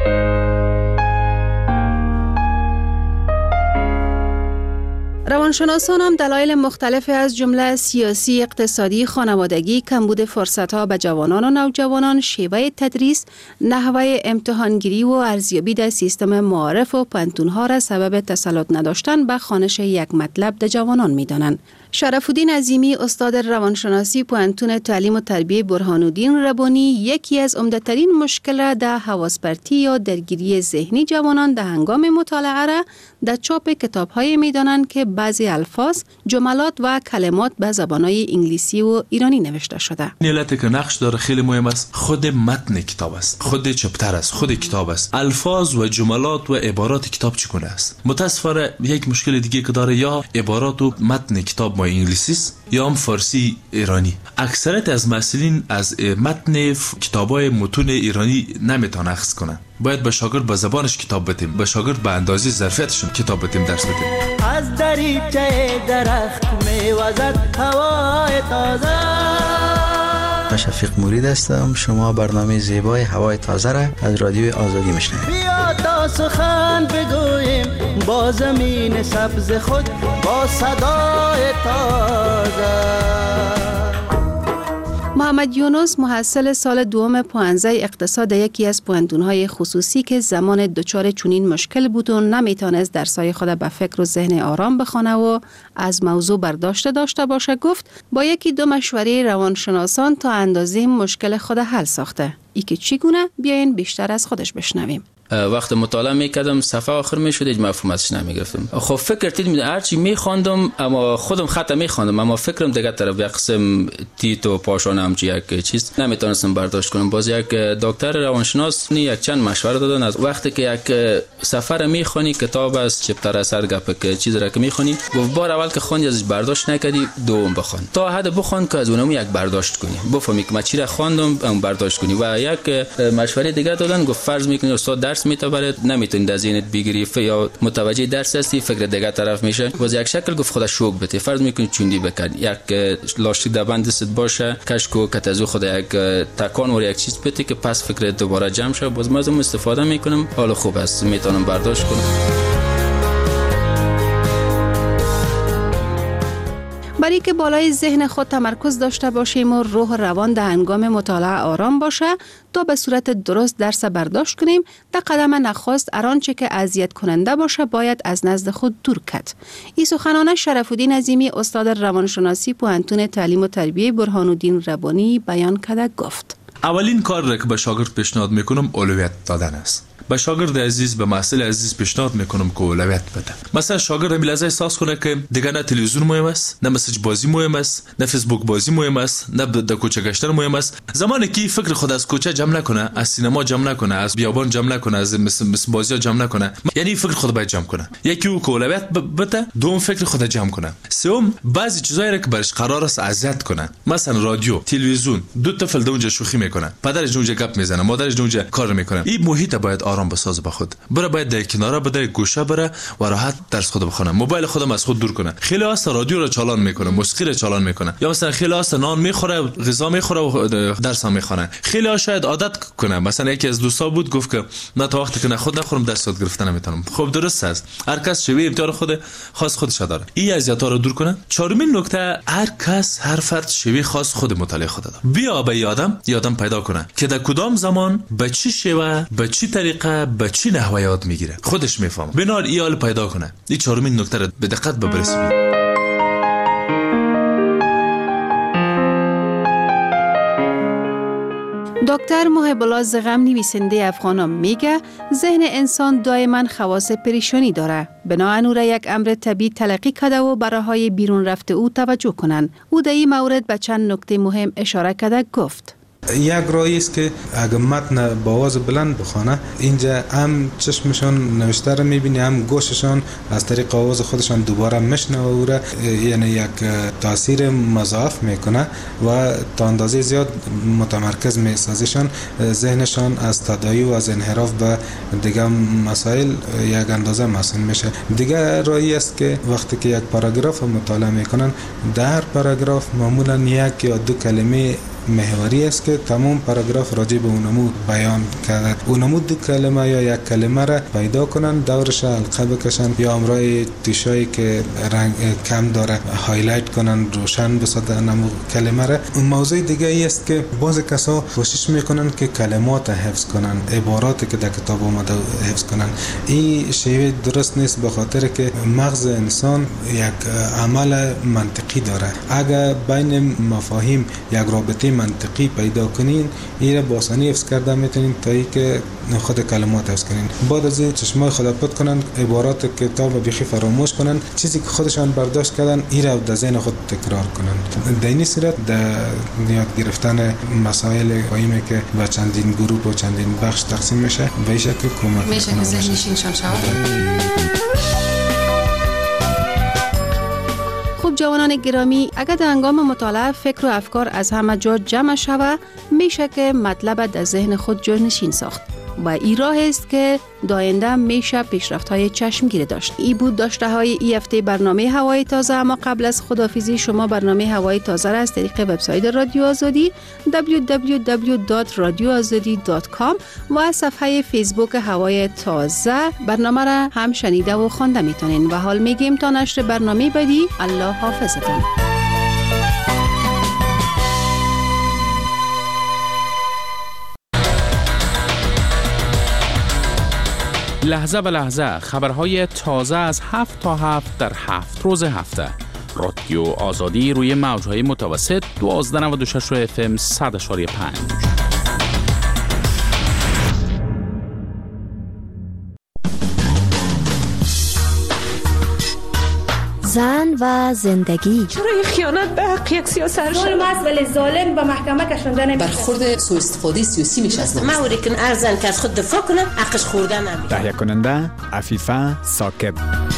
روانشناسان هم دلایل مختلف از جمله سیاسی، اقتصادی، خانوادگی، کمبود فرصت‌ها به جوانان و نوجوانان، شیوه تدریس، نحوه امتحانگیری و ارزیابی در سیستم معارف و پانتون‌ها را سبب تسلط نداشتن به خوانش یک مطلب در جوانان می‌دانند. شرف‌الدین عظیمی، استاد روانشناسی پانتون تعلیم و تربیه برهان‌الدین ربانی، یکی از عمده‌ترین مشکل در حواس‌پرتی یا درگیری ذهنی جوانان در هنگام مطالعه را در چاپ کتاب‌های می‌دانند که بعضی الفاظ، جملات و کلمات به زبان‌های انگلیسی و ایرانی نوشته شده. این علت که نقش داره خیلی مهم است، خود متن کتاب است، خود چپتر است، خود کتاب است. الفاظ و جملات و عبارات کتاب چگونه است؟ متأسفانه یک مشکل دیگه که داره یا عبارات و متن کتاب ما انگلیسی است یا هم فارسی ایرانی. اکثریت از مسئولین از متن کتابای متون ایرانی نمیتونن اخذ کنن. باید به شاگرد به زبانش کتاب بدیم، به شاگرد به اندازه ظرفیتشون کتاب بدیم، درس بدیم. از دریچه درخت میوزد هوای تازه. شفیق مرید هستم. شما برنامه زیبای هوای تازه را از رادیو آزادی میشنوید. بیا تا سخن بگوییم با زمین سبز خود، با صدای تازه. محمد یونس محصل سال دوم 15 اقتصاد یکی از پوهنتون‌های خصوصی که زمان دچار چنین مشکل بود و نمیتونست درسای خود به فکر و ذهن آرام بخونه و از موضوع برداشت داشته باشه، گفت با 1-2 مشوره روانشناسان تا اندازه مشکل خود حل ساخته. ای که چگونه؟ بیاین بیشتر از خودش بشنویم. وقت مطالعه میکردم صفحه آخر میشد هیچ مفهومش نمیگرفتم. خب فکر تید هرچی میخواندم اما خودم خطا میخواندم اما فکرم دیگه طرف یک قسم تیت و پاشانه همچی یک چیز نمیتونستم برداشت کنم. باز یک دکتر روانشناس یک چند مشوره دادن از وقتی که یک سفر میخونی کتاب از چپتر اثر گپ که چیز را که میخونی گفت بار اول که خوندی ازش برداشت نکردی دوم بخون تا حد بخون که از اونم یک برداشت کنی بفهمی که من چی را خواندم اون برداشت کنی. و یک مشوره دیگه دادن گفت فرض میکنی استاد درس میتابره نمیتونی از ذهنت بگیری یا متوجه درس هستی فکر دیگه طرف میشه. باز یک شکل گفت خدا شوق بده فرض میکنی چوندی بکن یک لاستیک در بند دست باشه کشکو که از خود یک تکان و یک چیز بده که پس فکر دوباره جمع شه. باز من ازم استفاده میکنم حالا خوب است میتونم برداشت کنم. برای که بالای ذهن خود تمرکز داشته باشیم و روح و روان در هنگام مطالعه آرام باشه تا به صورت درست درس برداشت کنیم، در قدم نخست هر آنچه که اذیت کننده باشه باید از نزد خود دور کرد. این سخنان شرف‌الدین عظیمی استاد روانشناسی پوهنتون تعلیم و تربیه برهان‌الدین ربانی بیان کرده گفت: اولین کار را که به شاگرد پیشنهاد میکنم اولویت دادن است. به شاگرد عزیز، به محصل عزیز پیشنهاد میکنم که اولویت بده. مثلا شاگرد همین لحظه احساس کنه که دیگه نه تلویزیون مهم است، نه مسیج بازی مهم است، نه فیسبوک بازی مهم است، نه در کوچه گشتن مهم است. زمانی که فکر خود از کوچه جمع نکنه، از سینما جمع نکنه، از بیابان جمع نکنه، از مثل بازی جمع نکنه، یعنی فکر خود باید جمع کنه. یکی او اولویت بده، دوم فکر خود جمع کنه. سوم بعضی چیزایی را که برش قرار است اذیت کنه، مثلا رادیو، تلویزیون، دو طفل اونجا شوخی میکنه، پدرش اونجا گپ میزنه، مادرش اونجا کار میکنه. این محیط باید آرام بسازه به خود. بره باید در کناره بده، گوشه بره و راحت درس خود بخونه. موبایل خودم از خود دور کنه. خیلی هست رادیو رو چالان میکنه، موسیقی رو چالان میکنه، یا مثلا خیلی هست نان میخوره، غذا میخوره و درس هم میخونه. خیلی ها شاید عادت کنه. مثلا یکی از دوستا بود گفت که نه تا وقتی که خود نخورم درس یاد گرفتن نمیتونم. خب درست است. هر کس شوی امتیاز خود خاص خودش داره. این اذیت‌ها رو دور کنه. چهارمین نکته، هر کس هر فرد شوی خاص خود مطالعه خود داره. بیا به یادم پیدا کنه که در کدام زمان به چی شیوه، به چی طریقه، به چی نحوه یاد میگیره. خودش میفهمه. بنار ایال پیدا کنه. این چهارمین نکته رو به دقت ببرسید. دکتر محب الله زغم نویسنده افغانان میگه ذهن انسان دائما خواص پریشانی داره. بنابراین او را یک امر طبیعی تلقی کرده و برای بیرون رفته او توجه کنند. او در این مورد به چند نکته مهم اشاره کرده گفت: یک راهی است که اگر متن با آواز بلند بخونه، اینجا هم چشمشان نوشته را میبینی، هم گوششان از طریق آواز خودشان دوباره میشنوه او را، یعنی یک تاثیر مضاعف میکنه و تا اندازه زیاد متمرکز میسازشان. ذهنشان از تداعی و از انحراف به دیگه مسائل یک اندازه مسئول میشه. دیگه راهی است که وقتی که یک پاراگراف مطالعه میکنن، در پاراگراف معمولا یک یا دو کلمه محوری است که تمام پاراگراف راجع به اونمو بیان کرده. اونمو دو کلمه یا یک کلمه را پیدا کنن، دورش حلقه بکشن یا امرای تیشایی که رنگ کم داره هایلایت کنن، روشن بسازن اونمو کلمه را. اون موضوع دیگه ای است که بعضی کسا کوشش میکنن که کلمات حفظ کنن، عباراتی که در کتاب اومده حفظ کنن. این شیوه درست نیست، به خاطر که مغز انسان یک عمل منطقی داره. اگر بین مفاهیم یک رابطه منطقی پیدا کنین، این را با آسانی حفظ کرده میتونین تا ای که خود کلمات حفظ کنین. بعد از این چشمای خود پد کنن، عبارات کتاب بیخی فراموش کنن، چیزی که خودشان برداشت کردن این را در ذهن خود تکرار کنن. در این صورت در یاد گرفتن مسائل مهمی که به چندین گروه و چندین بخش تقسیم میشه، به این شکل کمک میشه که ذهنشینشان شود. جوانان گرامی، اگر در هنگام مطالعه فکر و افکار از همه جا جمع شود، میشه که مطلب در ذهن خود جانشین ساخت. و این راه است که داینده میشه پیشرفت‌های چشمگیر داشت. این بود داشته های این هفته برنامه هوای تازه. اما قبل از خداحافظی شما برنامه هوای تازه را از طریق وبسایت رادیو آزادی www.radioazadi.com و صفحه فیسبوک هوای تازه برنامه را هم شنیده و خوانده میتونین. و حال میگیم تا نشر برنامه بعدی، الله حافظتون. لحظه به لحظه خبرهای تازه از 7 تا 7 در 7 روز هفته. رادیو آزادی روی موجهای متوسط 1296 FM 100.5. زن و زندگی. چرا خیانت به حق یک سیاست ظلم است ولی ظالم به محکمه کشانده نمیشه. برخورد سوء استفاده سیاسی میشه از نماز. موری که ارزن که از خود دفاع کنه حقش خورده نمیشه. تهیه کننده عفیفه ساکب.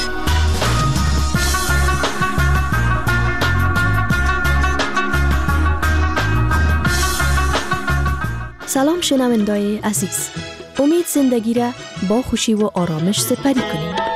سلام شنوندگان عزیز. امید زندگی را با خوشی و آرامش سپری کنید.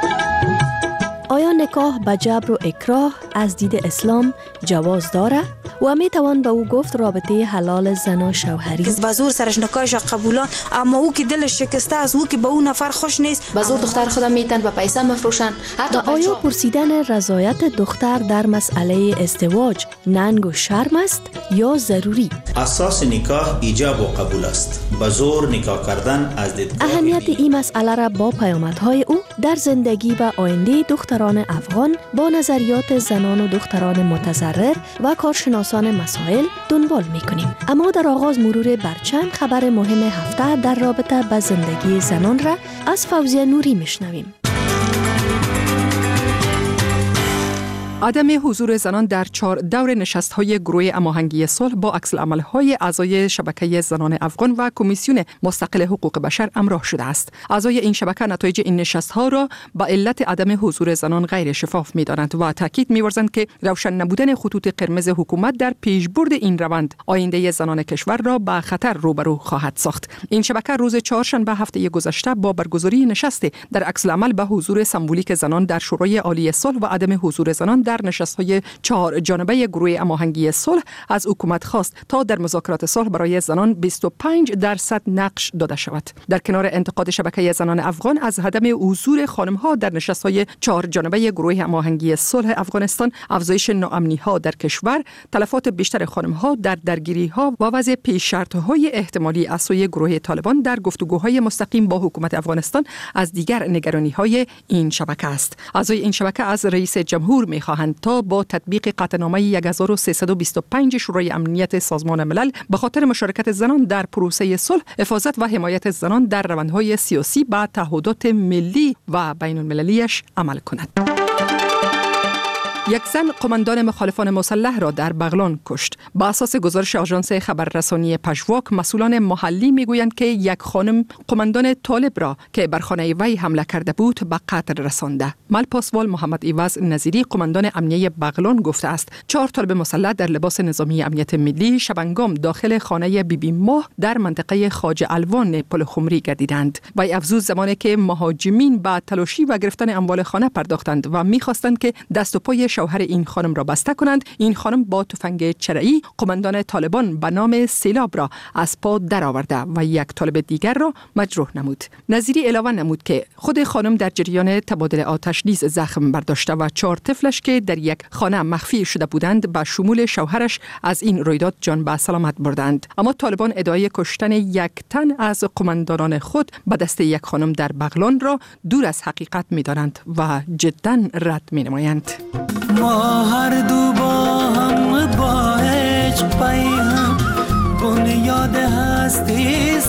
آیا نکاح به جبر و اکراه از دید اسلام جواز دارد و می توان به او گفت رابطه حلال زن و شوهری. به زور سرش نکاحش قبولان، اما او که دلش شکسته از او که به اون نفر خوش نیست، به زور دختر خودم میتن به پیسه مفروشن. و آیا پرسیدن رضایت دختر در مسئله ازدواج ننگ و شرم است یا ضروری؟ اساس نکاح ایجاب و قبول است. به زور نکاح کردن از دیدگاه اهمیت این مسئله را با پیامدهای او در زندگی و آینده دختران افغان با نظریات زنان و دختران متضرر و کارشناسان مسائل دنبال می‌کنیم. اما در آغاز مرور بر چند خبر مهم هفته در رابطه با زندگی زنان را از فوزیه نوری میشنویم. عدم حضور زنان در 4 دور نشست‌های گروه هماهنگی صلح با عکس‌العمل‌های اعضای شبکه زنان افغان و کمیسیون مستقل حقوق بشر همراه شده است. اعضای این شبکه نتایج این نشست‌ها را با علت عدم حضور زنان غیر شفاف می‌دانند و تاکید می‌ورزند که روشن نبودن خطوط قرمز حکومت در پیشبرد این روند آینده زنان کشور را با خطر روبرو خواهد ساخت. این شبکه روز چهارشنبه هفته گذشته با برگزاری نشست در عکس‌العمل به حضور سمبولیک زنان در شورای عالی صلح و عدم حضور زنان در نشست‌های 4 جانبه گروه هماهنگی صلح از حکومت خواست تا در مذاکرات صلح برای زنان 25% نقش داده شود. در کنار انتقاد شبکه زنان افغان از عدم حضور خانم‌ها در نشست‌های 4 جانبه گروه هماهنگی صلح افغانستان، افزایش ناامنی‌ها در کشور، تلفات بیشتر خانم‌ها در درگیری‌ها و وضع پیش شرط‌های احتمالی از سوی گروه طالبان در گفتگوهای مستقیم با حکومت افغانستان از دیگر نگرانی‌های این شبکه است. اعضای این شبکه از رئیس جمهور می‌خواهند تا با تطبیق قطعنامه 1325 شورای امنیت سازمان ملل به خاطر مشارکت زنان در پروسه صلح، حفاظت و حمایت زنان در روندهای سیاسی با تعهدات ملی و بین المللیش عمل کند. یک زن قماندان مخالفان مسلح را در بغلان کشت. با اساس گزارش آژانس خبررسانی پژواک، مسئولان محلی میگویند که یک خانم قماندان طالب را که بر خانه وی حمله کرده بود به قتل رسانده. ملپاسوال محمد ایواز نظیری قماندان امنیه بغلان گفته است 4 طالب مسلح در لباس نظامی امنیت ملی شبانگام داخل خانه بیبی ماه در منطقه خواجه الوان پل خمری گردیدند. وی افزود زمانی که مهاجمین به تلاشی و گرفتن اموال خانه پرداختند و می‌خواستند که دست و پای شوهر این خانم را بسته کنند، این خانم با تفنگ چرایی قماندان طالبان به نام سیلاب را از پا درآورده و یک طالب دیگر را مجروح نمود. نظیری علاوه نمود که خود خانم در جریان تبادل آتش نیز زخم برداشته و 4 طفلش که در یک خانه مخفی شده بودند به شمول شوهرش از این رویداد جان به سلامت بردند. اما طالبان ادعای کشتن یک تن از قماندانان خود به دست یک خانم در بغلان را دور از حقیقت می‌دانند و جداً رد می‌نمایند. ما هر دو با هم با عشق پیهم بنیاد هستی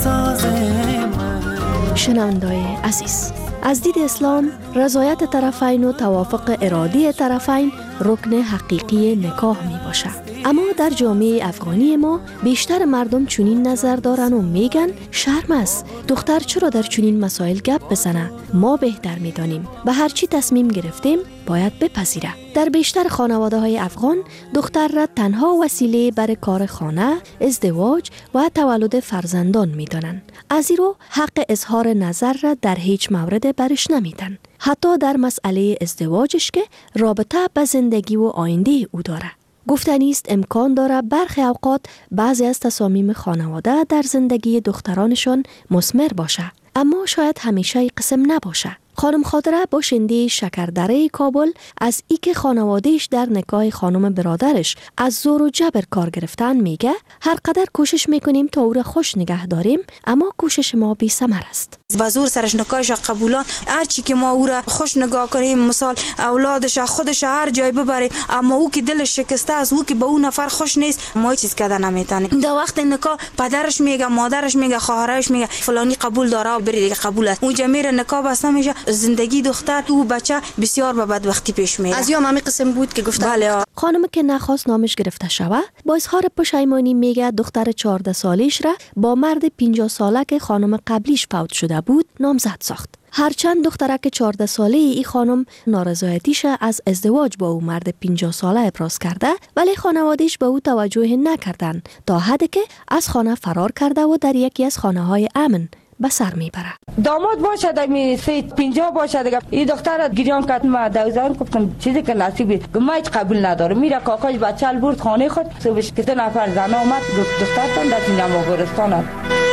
سازم. شنونده‌های عزیز، از دید اسلام رضایت طرفین و توافق ارادی طرفین رکن حقیقی نکاح می باشد. اما در جامعه افغانی ما بیشتر مردم چنین نظر دارن و میگن شرم است دختر چرا در چنین مسائل گپ بزنه، ما بهتر میدانیم، به هر چی تصمیم گرفتیم باید بپذیره. در بیشتر خانواده‌های افغان دختر را تنها وسیله برای کار خانه، ازدواج و تولد فرزندان میدانند. از این رو حق اظهار نظر را در هیچ مورد برش نمیدن، حتی در مسئله ازدواجش که رابطه به زندگی و آینده او داره. گفتنی است امکان داره برخی اوقات بعضی از تصامیم خانواده در زندگی دخترانشان مثمر باشه، اما شاید همیشه این قسم نباشه. خانم خاطره باشنده شکردره کابل از ای که خانوادهش در نکاح خانم برادرش از زور و جبر کار گرفتن میگه هر قدر کوشش میکنیم تا او را خوش نگه داریم، اما کوشش ما بی ثمر است. با زور سرش نکاحش قبولان، هر چی که ما او را خوش نگاه کنیم، مثال اولادش خودش هر جای ببره، اما او که دلش شکسته از او که به اون نفر خوش نیست، ما چیز کردن نمیتونیم. در وقت نکاح پدرش میگه، مادرش میگه، خواهرش میگه فلانی قبول داره بری دیگه قبول است. اون جمعه نکاح بسته میشه، زندگی دختر و بچه بسیار به بدبختی پیش میره. از یام همین قسم بود که گفتم. بله. خانم که نخواست نامش گرفته شود با اظهار پشیمانی میگه دختر 14 سالش را با مرد 50 ساله که خانم قبلیش فوت شده بود نامزد ساخت. هرچند دخترک 14 ساله ای خانم نارضایتیش از ازدواج با او مرد 50 ساله ابراز کرده، ولی خانواده‌اش به او توجه نکردند تا حدی که از خانه فرار کرده و در یکی از خانه‌های امن به سر میبره. داماد باشه دمی 50 باشه دیگه این دختر گریان کرد ما دوزار گفتم چیزی که نصیبی گمایت قبول نداره میره کاکاش بچه‌ل برد خانه خود صبحش که 2 نفر زن اومد دخترتون در نماگرستان است.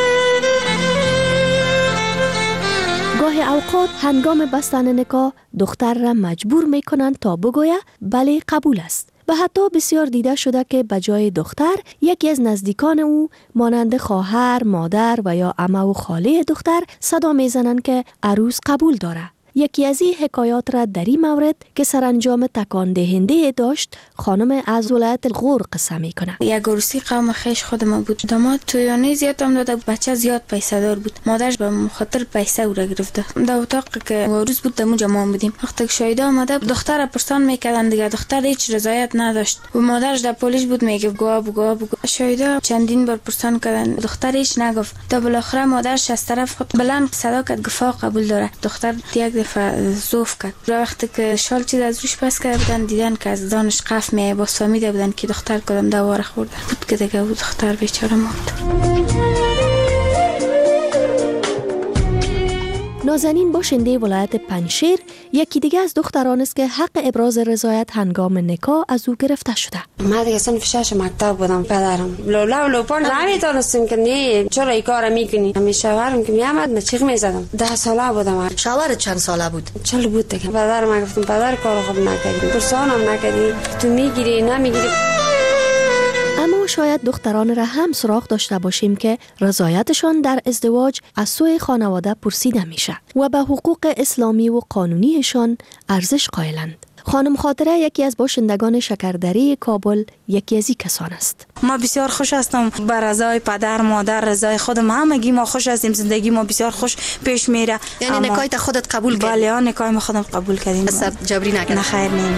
گاهی اوقات هنگام بستن نکاح دختر را مجبور میکنند تا بگوید بله قبول است. و حتی بسیار دیده شده که به جای دختر یکی از نزدیکان او مانند خواهر، مادر و یا عمه و خاله دختر صدا میزنند که عروس قبول داره. یکی از این حکایات را در این مورد که سرانجام تکان دهنده داشت خانم از ولایت الغور قصه میکنه. یک عروسی قوم خیش خود ما بود. داماد تویانه زیاد هم داده، بچه زیاد پیسه دار بود. مادرش به مخاطر پیسه او را گرفته. در اتاق که عروس بود دمو ما بودیم. وقتی شاهد آمده دختر پرسان میکردن دیگه دختر هیچ رضایت نداشت و مادرش در پلیس بود میگه گواه. شاهدا چندین بار پرسان کردن دختر هیچ نگفت. تا بالاخره مادرش از طرف خود بلند صدا کرد گفا قبول داره. دختر یک زوف کرد. وقتی که شال چیز از روش پس کرده بودن دیدن که از دانش قف می با فهمیده بودن که دختر کدام دوار خورده بود که دیگه بود دختر بیچاره مرد. نازنین باشنده ولایت پنجشیر یکی دیگه از دختران است که حق ابراز رضایت هنگام نکاح از او گرفته شده. من دیگه صنف 6 مکتب بودم پدرم. لولا پون نمیتونستم که نه چرا این کارو میکنی؟ شوهرم که میامد من چیغ میزدم. 10 ساله بودم. شوهرت چند ساله بود؟ 40 بود دیگه. پدرم گفتم پدر کارو خوب نکردی. پرسانم نکردی. تو میگیری نمیگیری. اما شاید دختران را هم سراغ داشته باشیم که رضایتشان در ازدواج از سوی خانواده پرسیده میشه و به حقوق اسلامی و قانونیشان ارزش قائلند. خانم خاطره یکی از باشندگان شکردری کابل یکی از این کسان است. ما بسیار خوش هستم بر رضای پدر مادر رضای خودم همگی ما خوش هستیم زندگی ما بسیار خوش پیش میره. یعنی نکاحت خودت قبول کردی؟ بله نکاح ما خودم قبول کردیم. اثر جبری نکردی؟ نه خیر نه.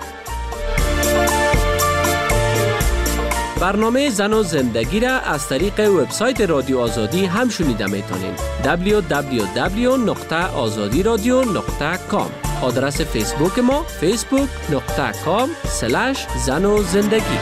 برنامه زن و زندگی را از طریق وبسایت رادیو آزادی هم شنیده میتونید. www.azadiradio.com. آدرس فیسبوک ما facebook.com/زن و زندگی.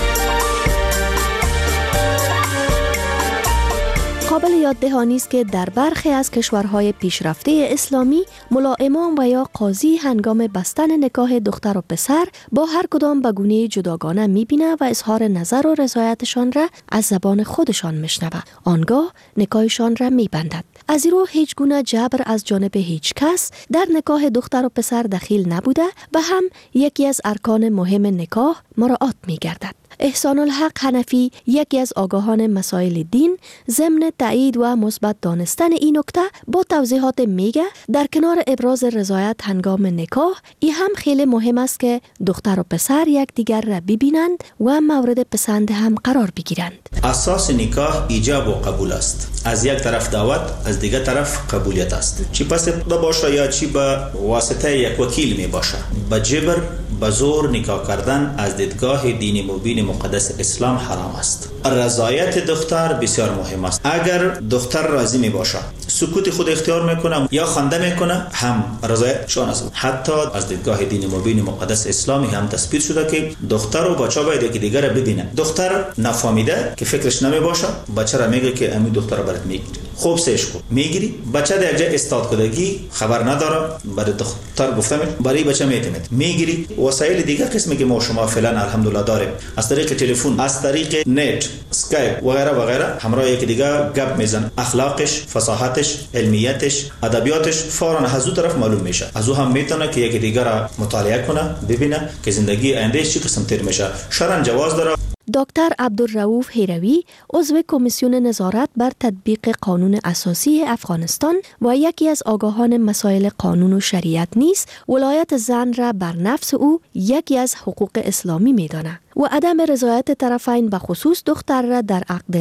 قابل یاد دهانی است که در برخی از کشورهای پیشرفته اسلامی ملائمان و یا قاضی هنگام بستن نکاح دختر و پسر با هر کدام به گونه جداگانه میبینه و اظهار نظر و رضایتشان را از زبان خودشان میشنوه. آنگاه نکاحشان را میبندد. از این رو هیچ گونه جبر از جانب هیچ کس در نکاح دختر و پسر دخیل نبوده و هم یکی از ارکان مهم نکاح مراعات میگردد. احسان الحق حنفی یکی از آگاهان مسائل دین ضمن تایید و مثبت دانستن این نکته با توضیحات میگه در کنار ابراز رضایت هنگام نکاح این هم خیلی مهم است که دختر و پسر یک دیگر را ببینند و مورد پسند هم قرار بگیرند. اساس نکاح ایجاب و قبول است. از یک طرف دعوت از دیگر طرف قبولیت است. چی پس باشه یا چی به واسطه یک وکیل می باشه. با جبر به زور نکاح کردن از دیدگاه دین مبین مقدس اسلام حرام است. رضایت دختر بسیار مهم است. اگر دختر راضی می باشه سکوت خود اختیار میکنه یا خنده میکنه هم رضایت شان است. حتی از دیدگاه دین مبین مقدس اسلامی هم تثبیت شده که دختر و بچه باید یکی دیگر را ببینه. دختر نفهمیده که فکرش نمی باشه بچه را میگه که امی دختر را برات میگیری خوب سهش کن میگیری بچه در یک جای استاد کدگی خبر نداره برای دختر گفتم برای بچه میتمید میگیری. وسایل دیگر قسمی که ما شما فعلا الحمدلله داریم از طریق تلفن از طریق نت اسکایپ و غیره همراه یکی دیگه گپ میزن اخلاقش فصاحتش علمیتش ادبیاتش فوراً از اون طرف معلوم میشه. از او هم میتونه که یکی دیگر را مطالعه کنه ببینه که زندگی آیندهش چی قسم تیر میشه. شرعاً جواز داره. دکتر عبدالرؤوف هیروی عضو کمیسیون نظارت بر تطبیق قانون اساسی افغانستان و یکی از آگاهان مسائل قانون و شریعت نیز ولایت زن را بر نفس او یکی از حقوق اسلامی می‌داند و عدم رضایت طرفین به خصوص دختر را در عقد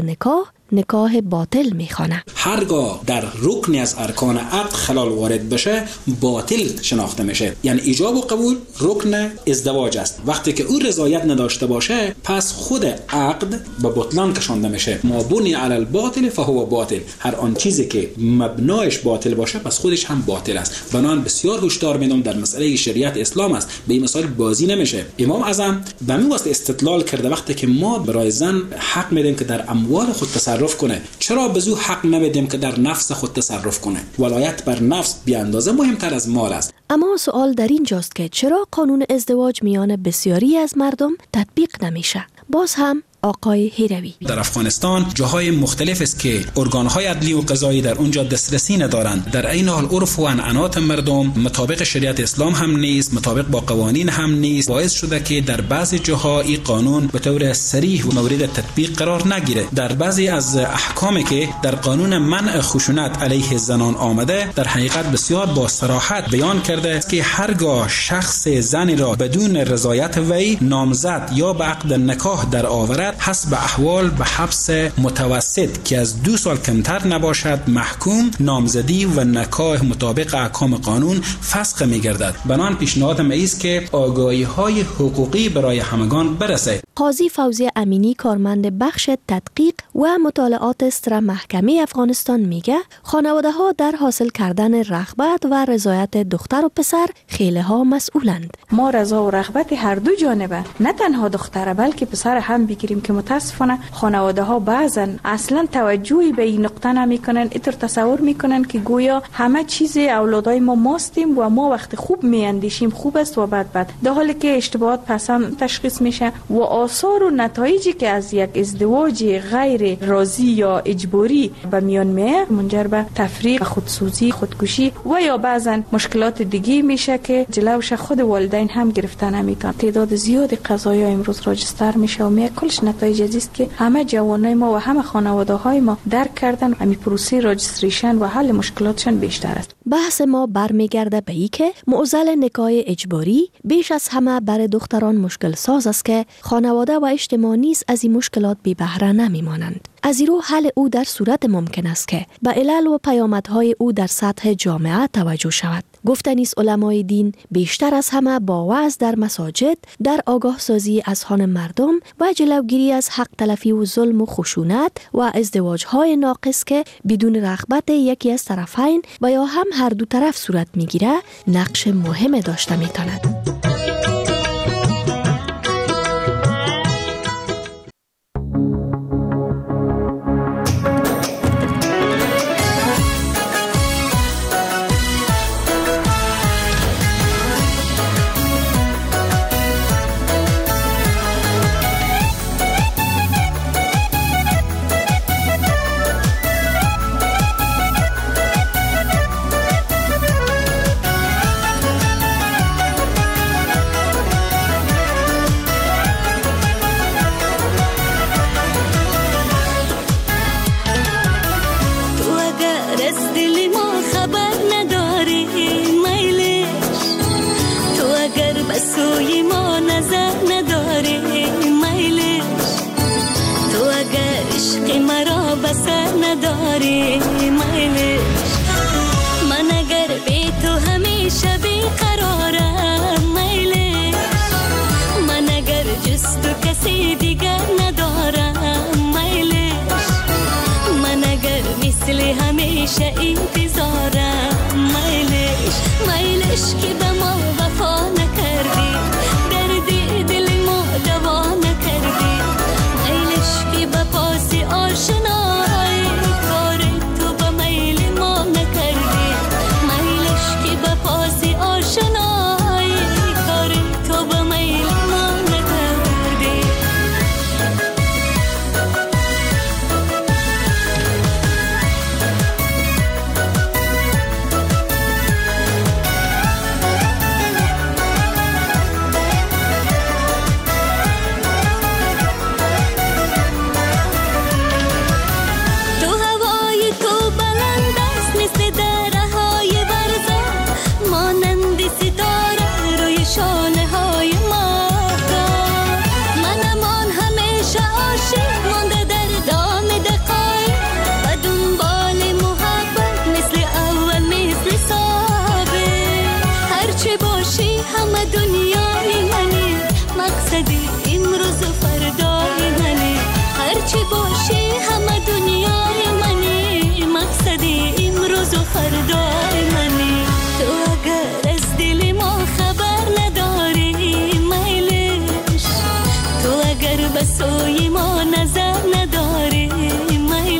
نکاح باطل میخوانه. هرگاه در رکنی از ارکان عقد خلال وارد بشه باطل شناخته میشه. یعنی ایجاب و قبول رکن ازدواج است. وقتی که او رضایت نداشته باشه پس خود عقد به بطلان کشانده میشه. ما بنی علی الباطل فهو باطل. هر آن چیزی که مبنایش باطل باشه پس خودش هم باطل است. بنابراین بسیار هشدار میدم در مسئله شریعت اسلام است. به این مسائل بازی نمیشه. امام اعظم به این واسطه استدلال کرده وقتی که ما برای زن حق میدیم که در اموال خود تصرف تصرف کنه؟ چرا به زو حق نمیدیم که در نفس خود تصرف کنه؟ ولایت بر نفس بی اندازه مهمتر از مال است. اما سوال در اینجاست که چرا قانون ازدواج میان بسیاری از مردم تطبیق نمیشه؟ باز هم آقای هیروی: در افغانستان جاهای مختلف است که ارگان‌های عدلی و قضایی در اونجا دسترسی ندارند. در این حال عرف و عنعنات مردم مطابق شریعت اسلام هم نیست، مطابق با قوانین هم نیست، باعث شده که در بعضی جاها این قانون به طور صریح و مورد تطبیق قرار نگیره. در بعضی از احکامی که در قانون منع خشونت علیه زنان آمده، در حقیقت بسیار با صراحت بیان کرده است که هرگاه شخص زنی را بدون رضایت وی نامزد یا به عقد نکاح در آورد، حسب احوال به حبس متوسط که از 2 سال کمتر نباشد محکوم، نامزدی و نکاح مطابق احکام قانون فسخ می‌گردد. بنابراین پیشنهادم است که آگاهی‌های حقوقی برای همگان برسه. قاضی فوزی امینی، کارمند بخش تدقیق و مطالعات استر محکمه افغانستان، میگه خانواده‌ها در حاصل کردن رغبت و رضایت دختر و پسر خیلی ها مسئولند. ما رضا و رغبت هر دو جانبه، نه تنها دختر بلکه پسر هم بگیریم که متاسفانه خانواده ها بعضا اصلا توجهی به این نقطه نمیکنن. اینطور تصور میکنن که گویا همه چیز اولادای ما ماستیم و ما وقت خوب میاندیشیم خوب است و بد، در حالی که اشتباهات پس هم تشخیص میشه و آثار و نتایجی که از یک ازدواج غیر راضی یا اجباری به میان میاد منجر به تفریق، خودسوزی، خودکشی و یا بعضا مشکلات دیگه میشه که جلوش خود والدین هم گرفته نمیتونن. تعداد زیاد قضایا امروز راجستر میشه و کلش نتایج است که همه جوانای ما و همه خانواده های ما درک کردن همین پروسه راجستریشن و حل مشکلاتشان بیشتر است. بحث ما برمیگرده به این که معضل نکاح اجباری بیش از همه برای دختران مشکل ساز است که خانواده و اجتماع نیز از این مشکلات بی بهره نمیمانند. از این رو حل او در صورت ممکن است که به علل و پیامدهای او در سطح جامعه توجه شود. گفتنی است علمای دین بیشتر از همه با وعظ در مساجد، در آگاه سازی اذهان مردم و جلوگیری از حق تلفی و ظلم و خشونت و ازدواج‌های ناقص که بدون رغبت یکی از طرفین و یا هم هر دو طرف صورت می‌گیره نقش مهم داشته می‌تواند. بسوی ما نظر نداری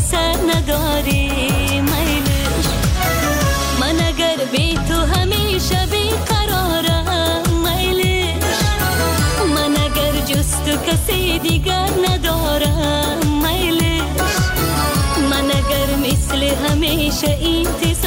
سر نداری میلش. من اگر بی تو همیشه بیقرارم میلش. من اگر جز تو کسی دیگر ندارم میلش. من اگر مثل همیشه انتظار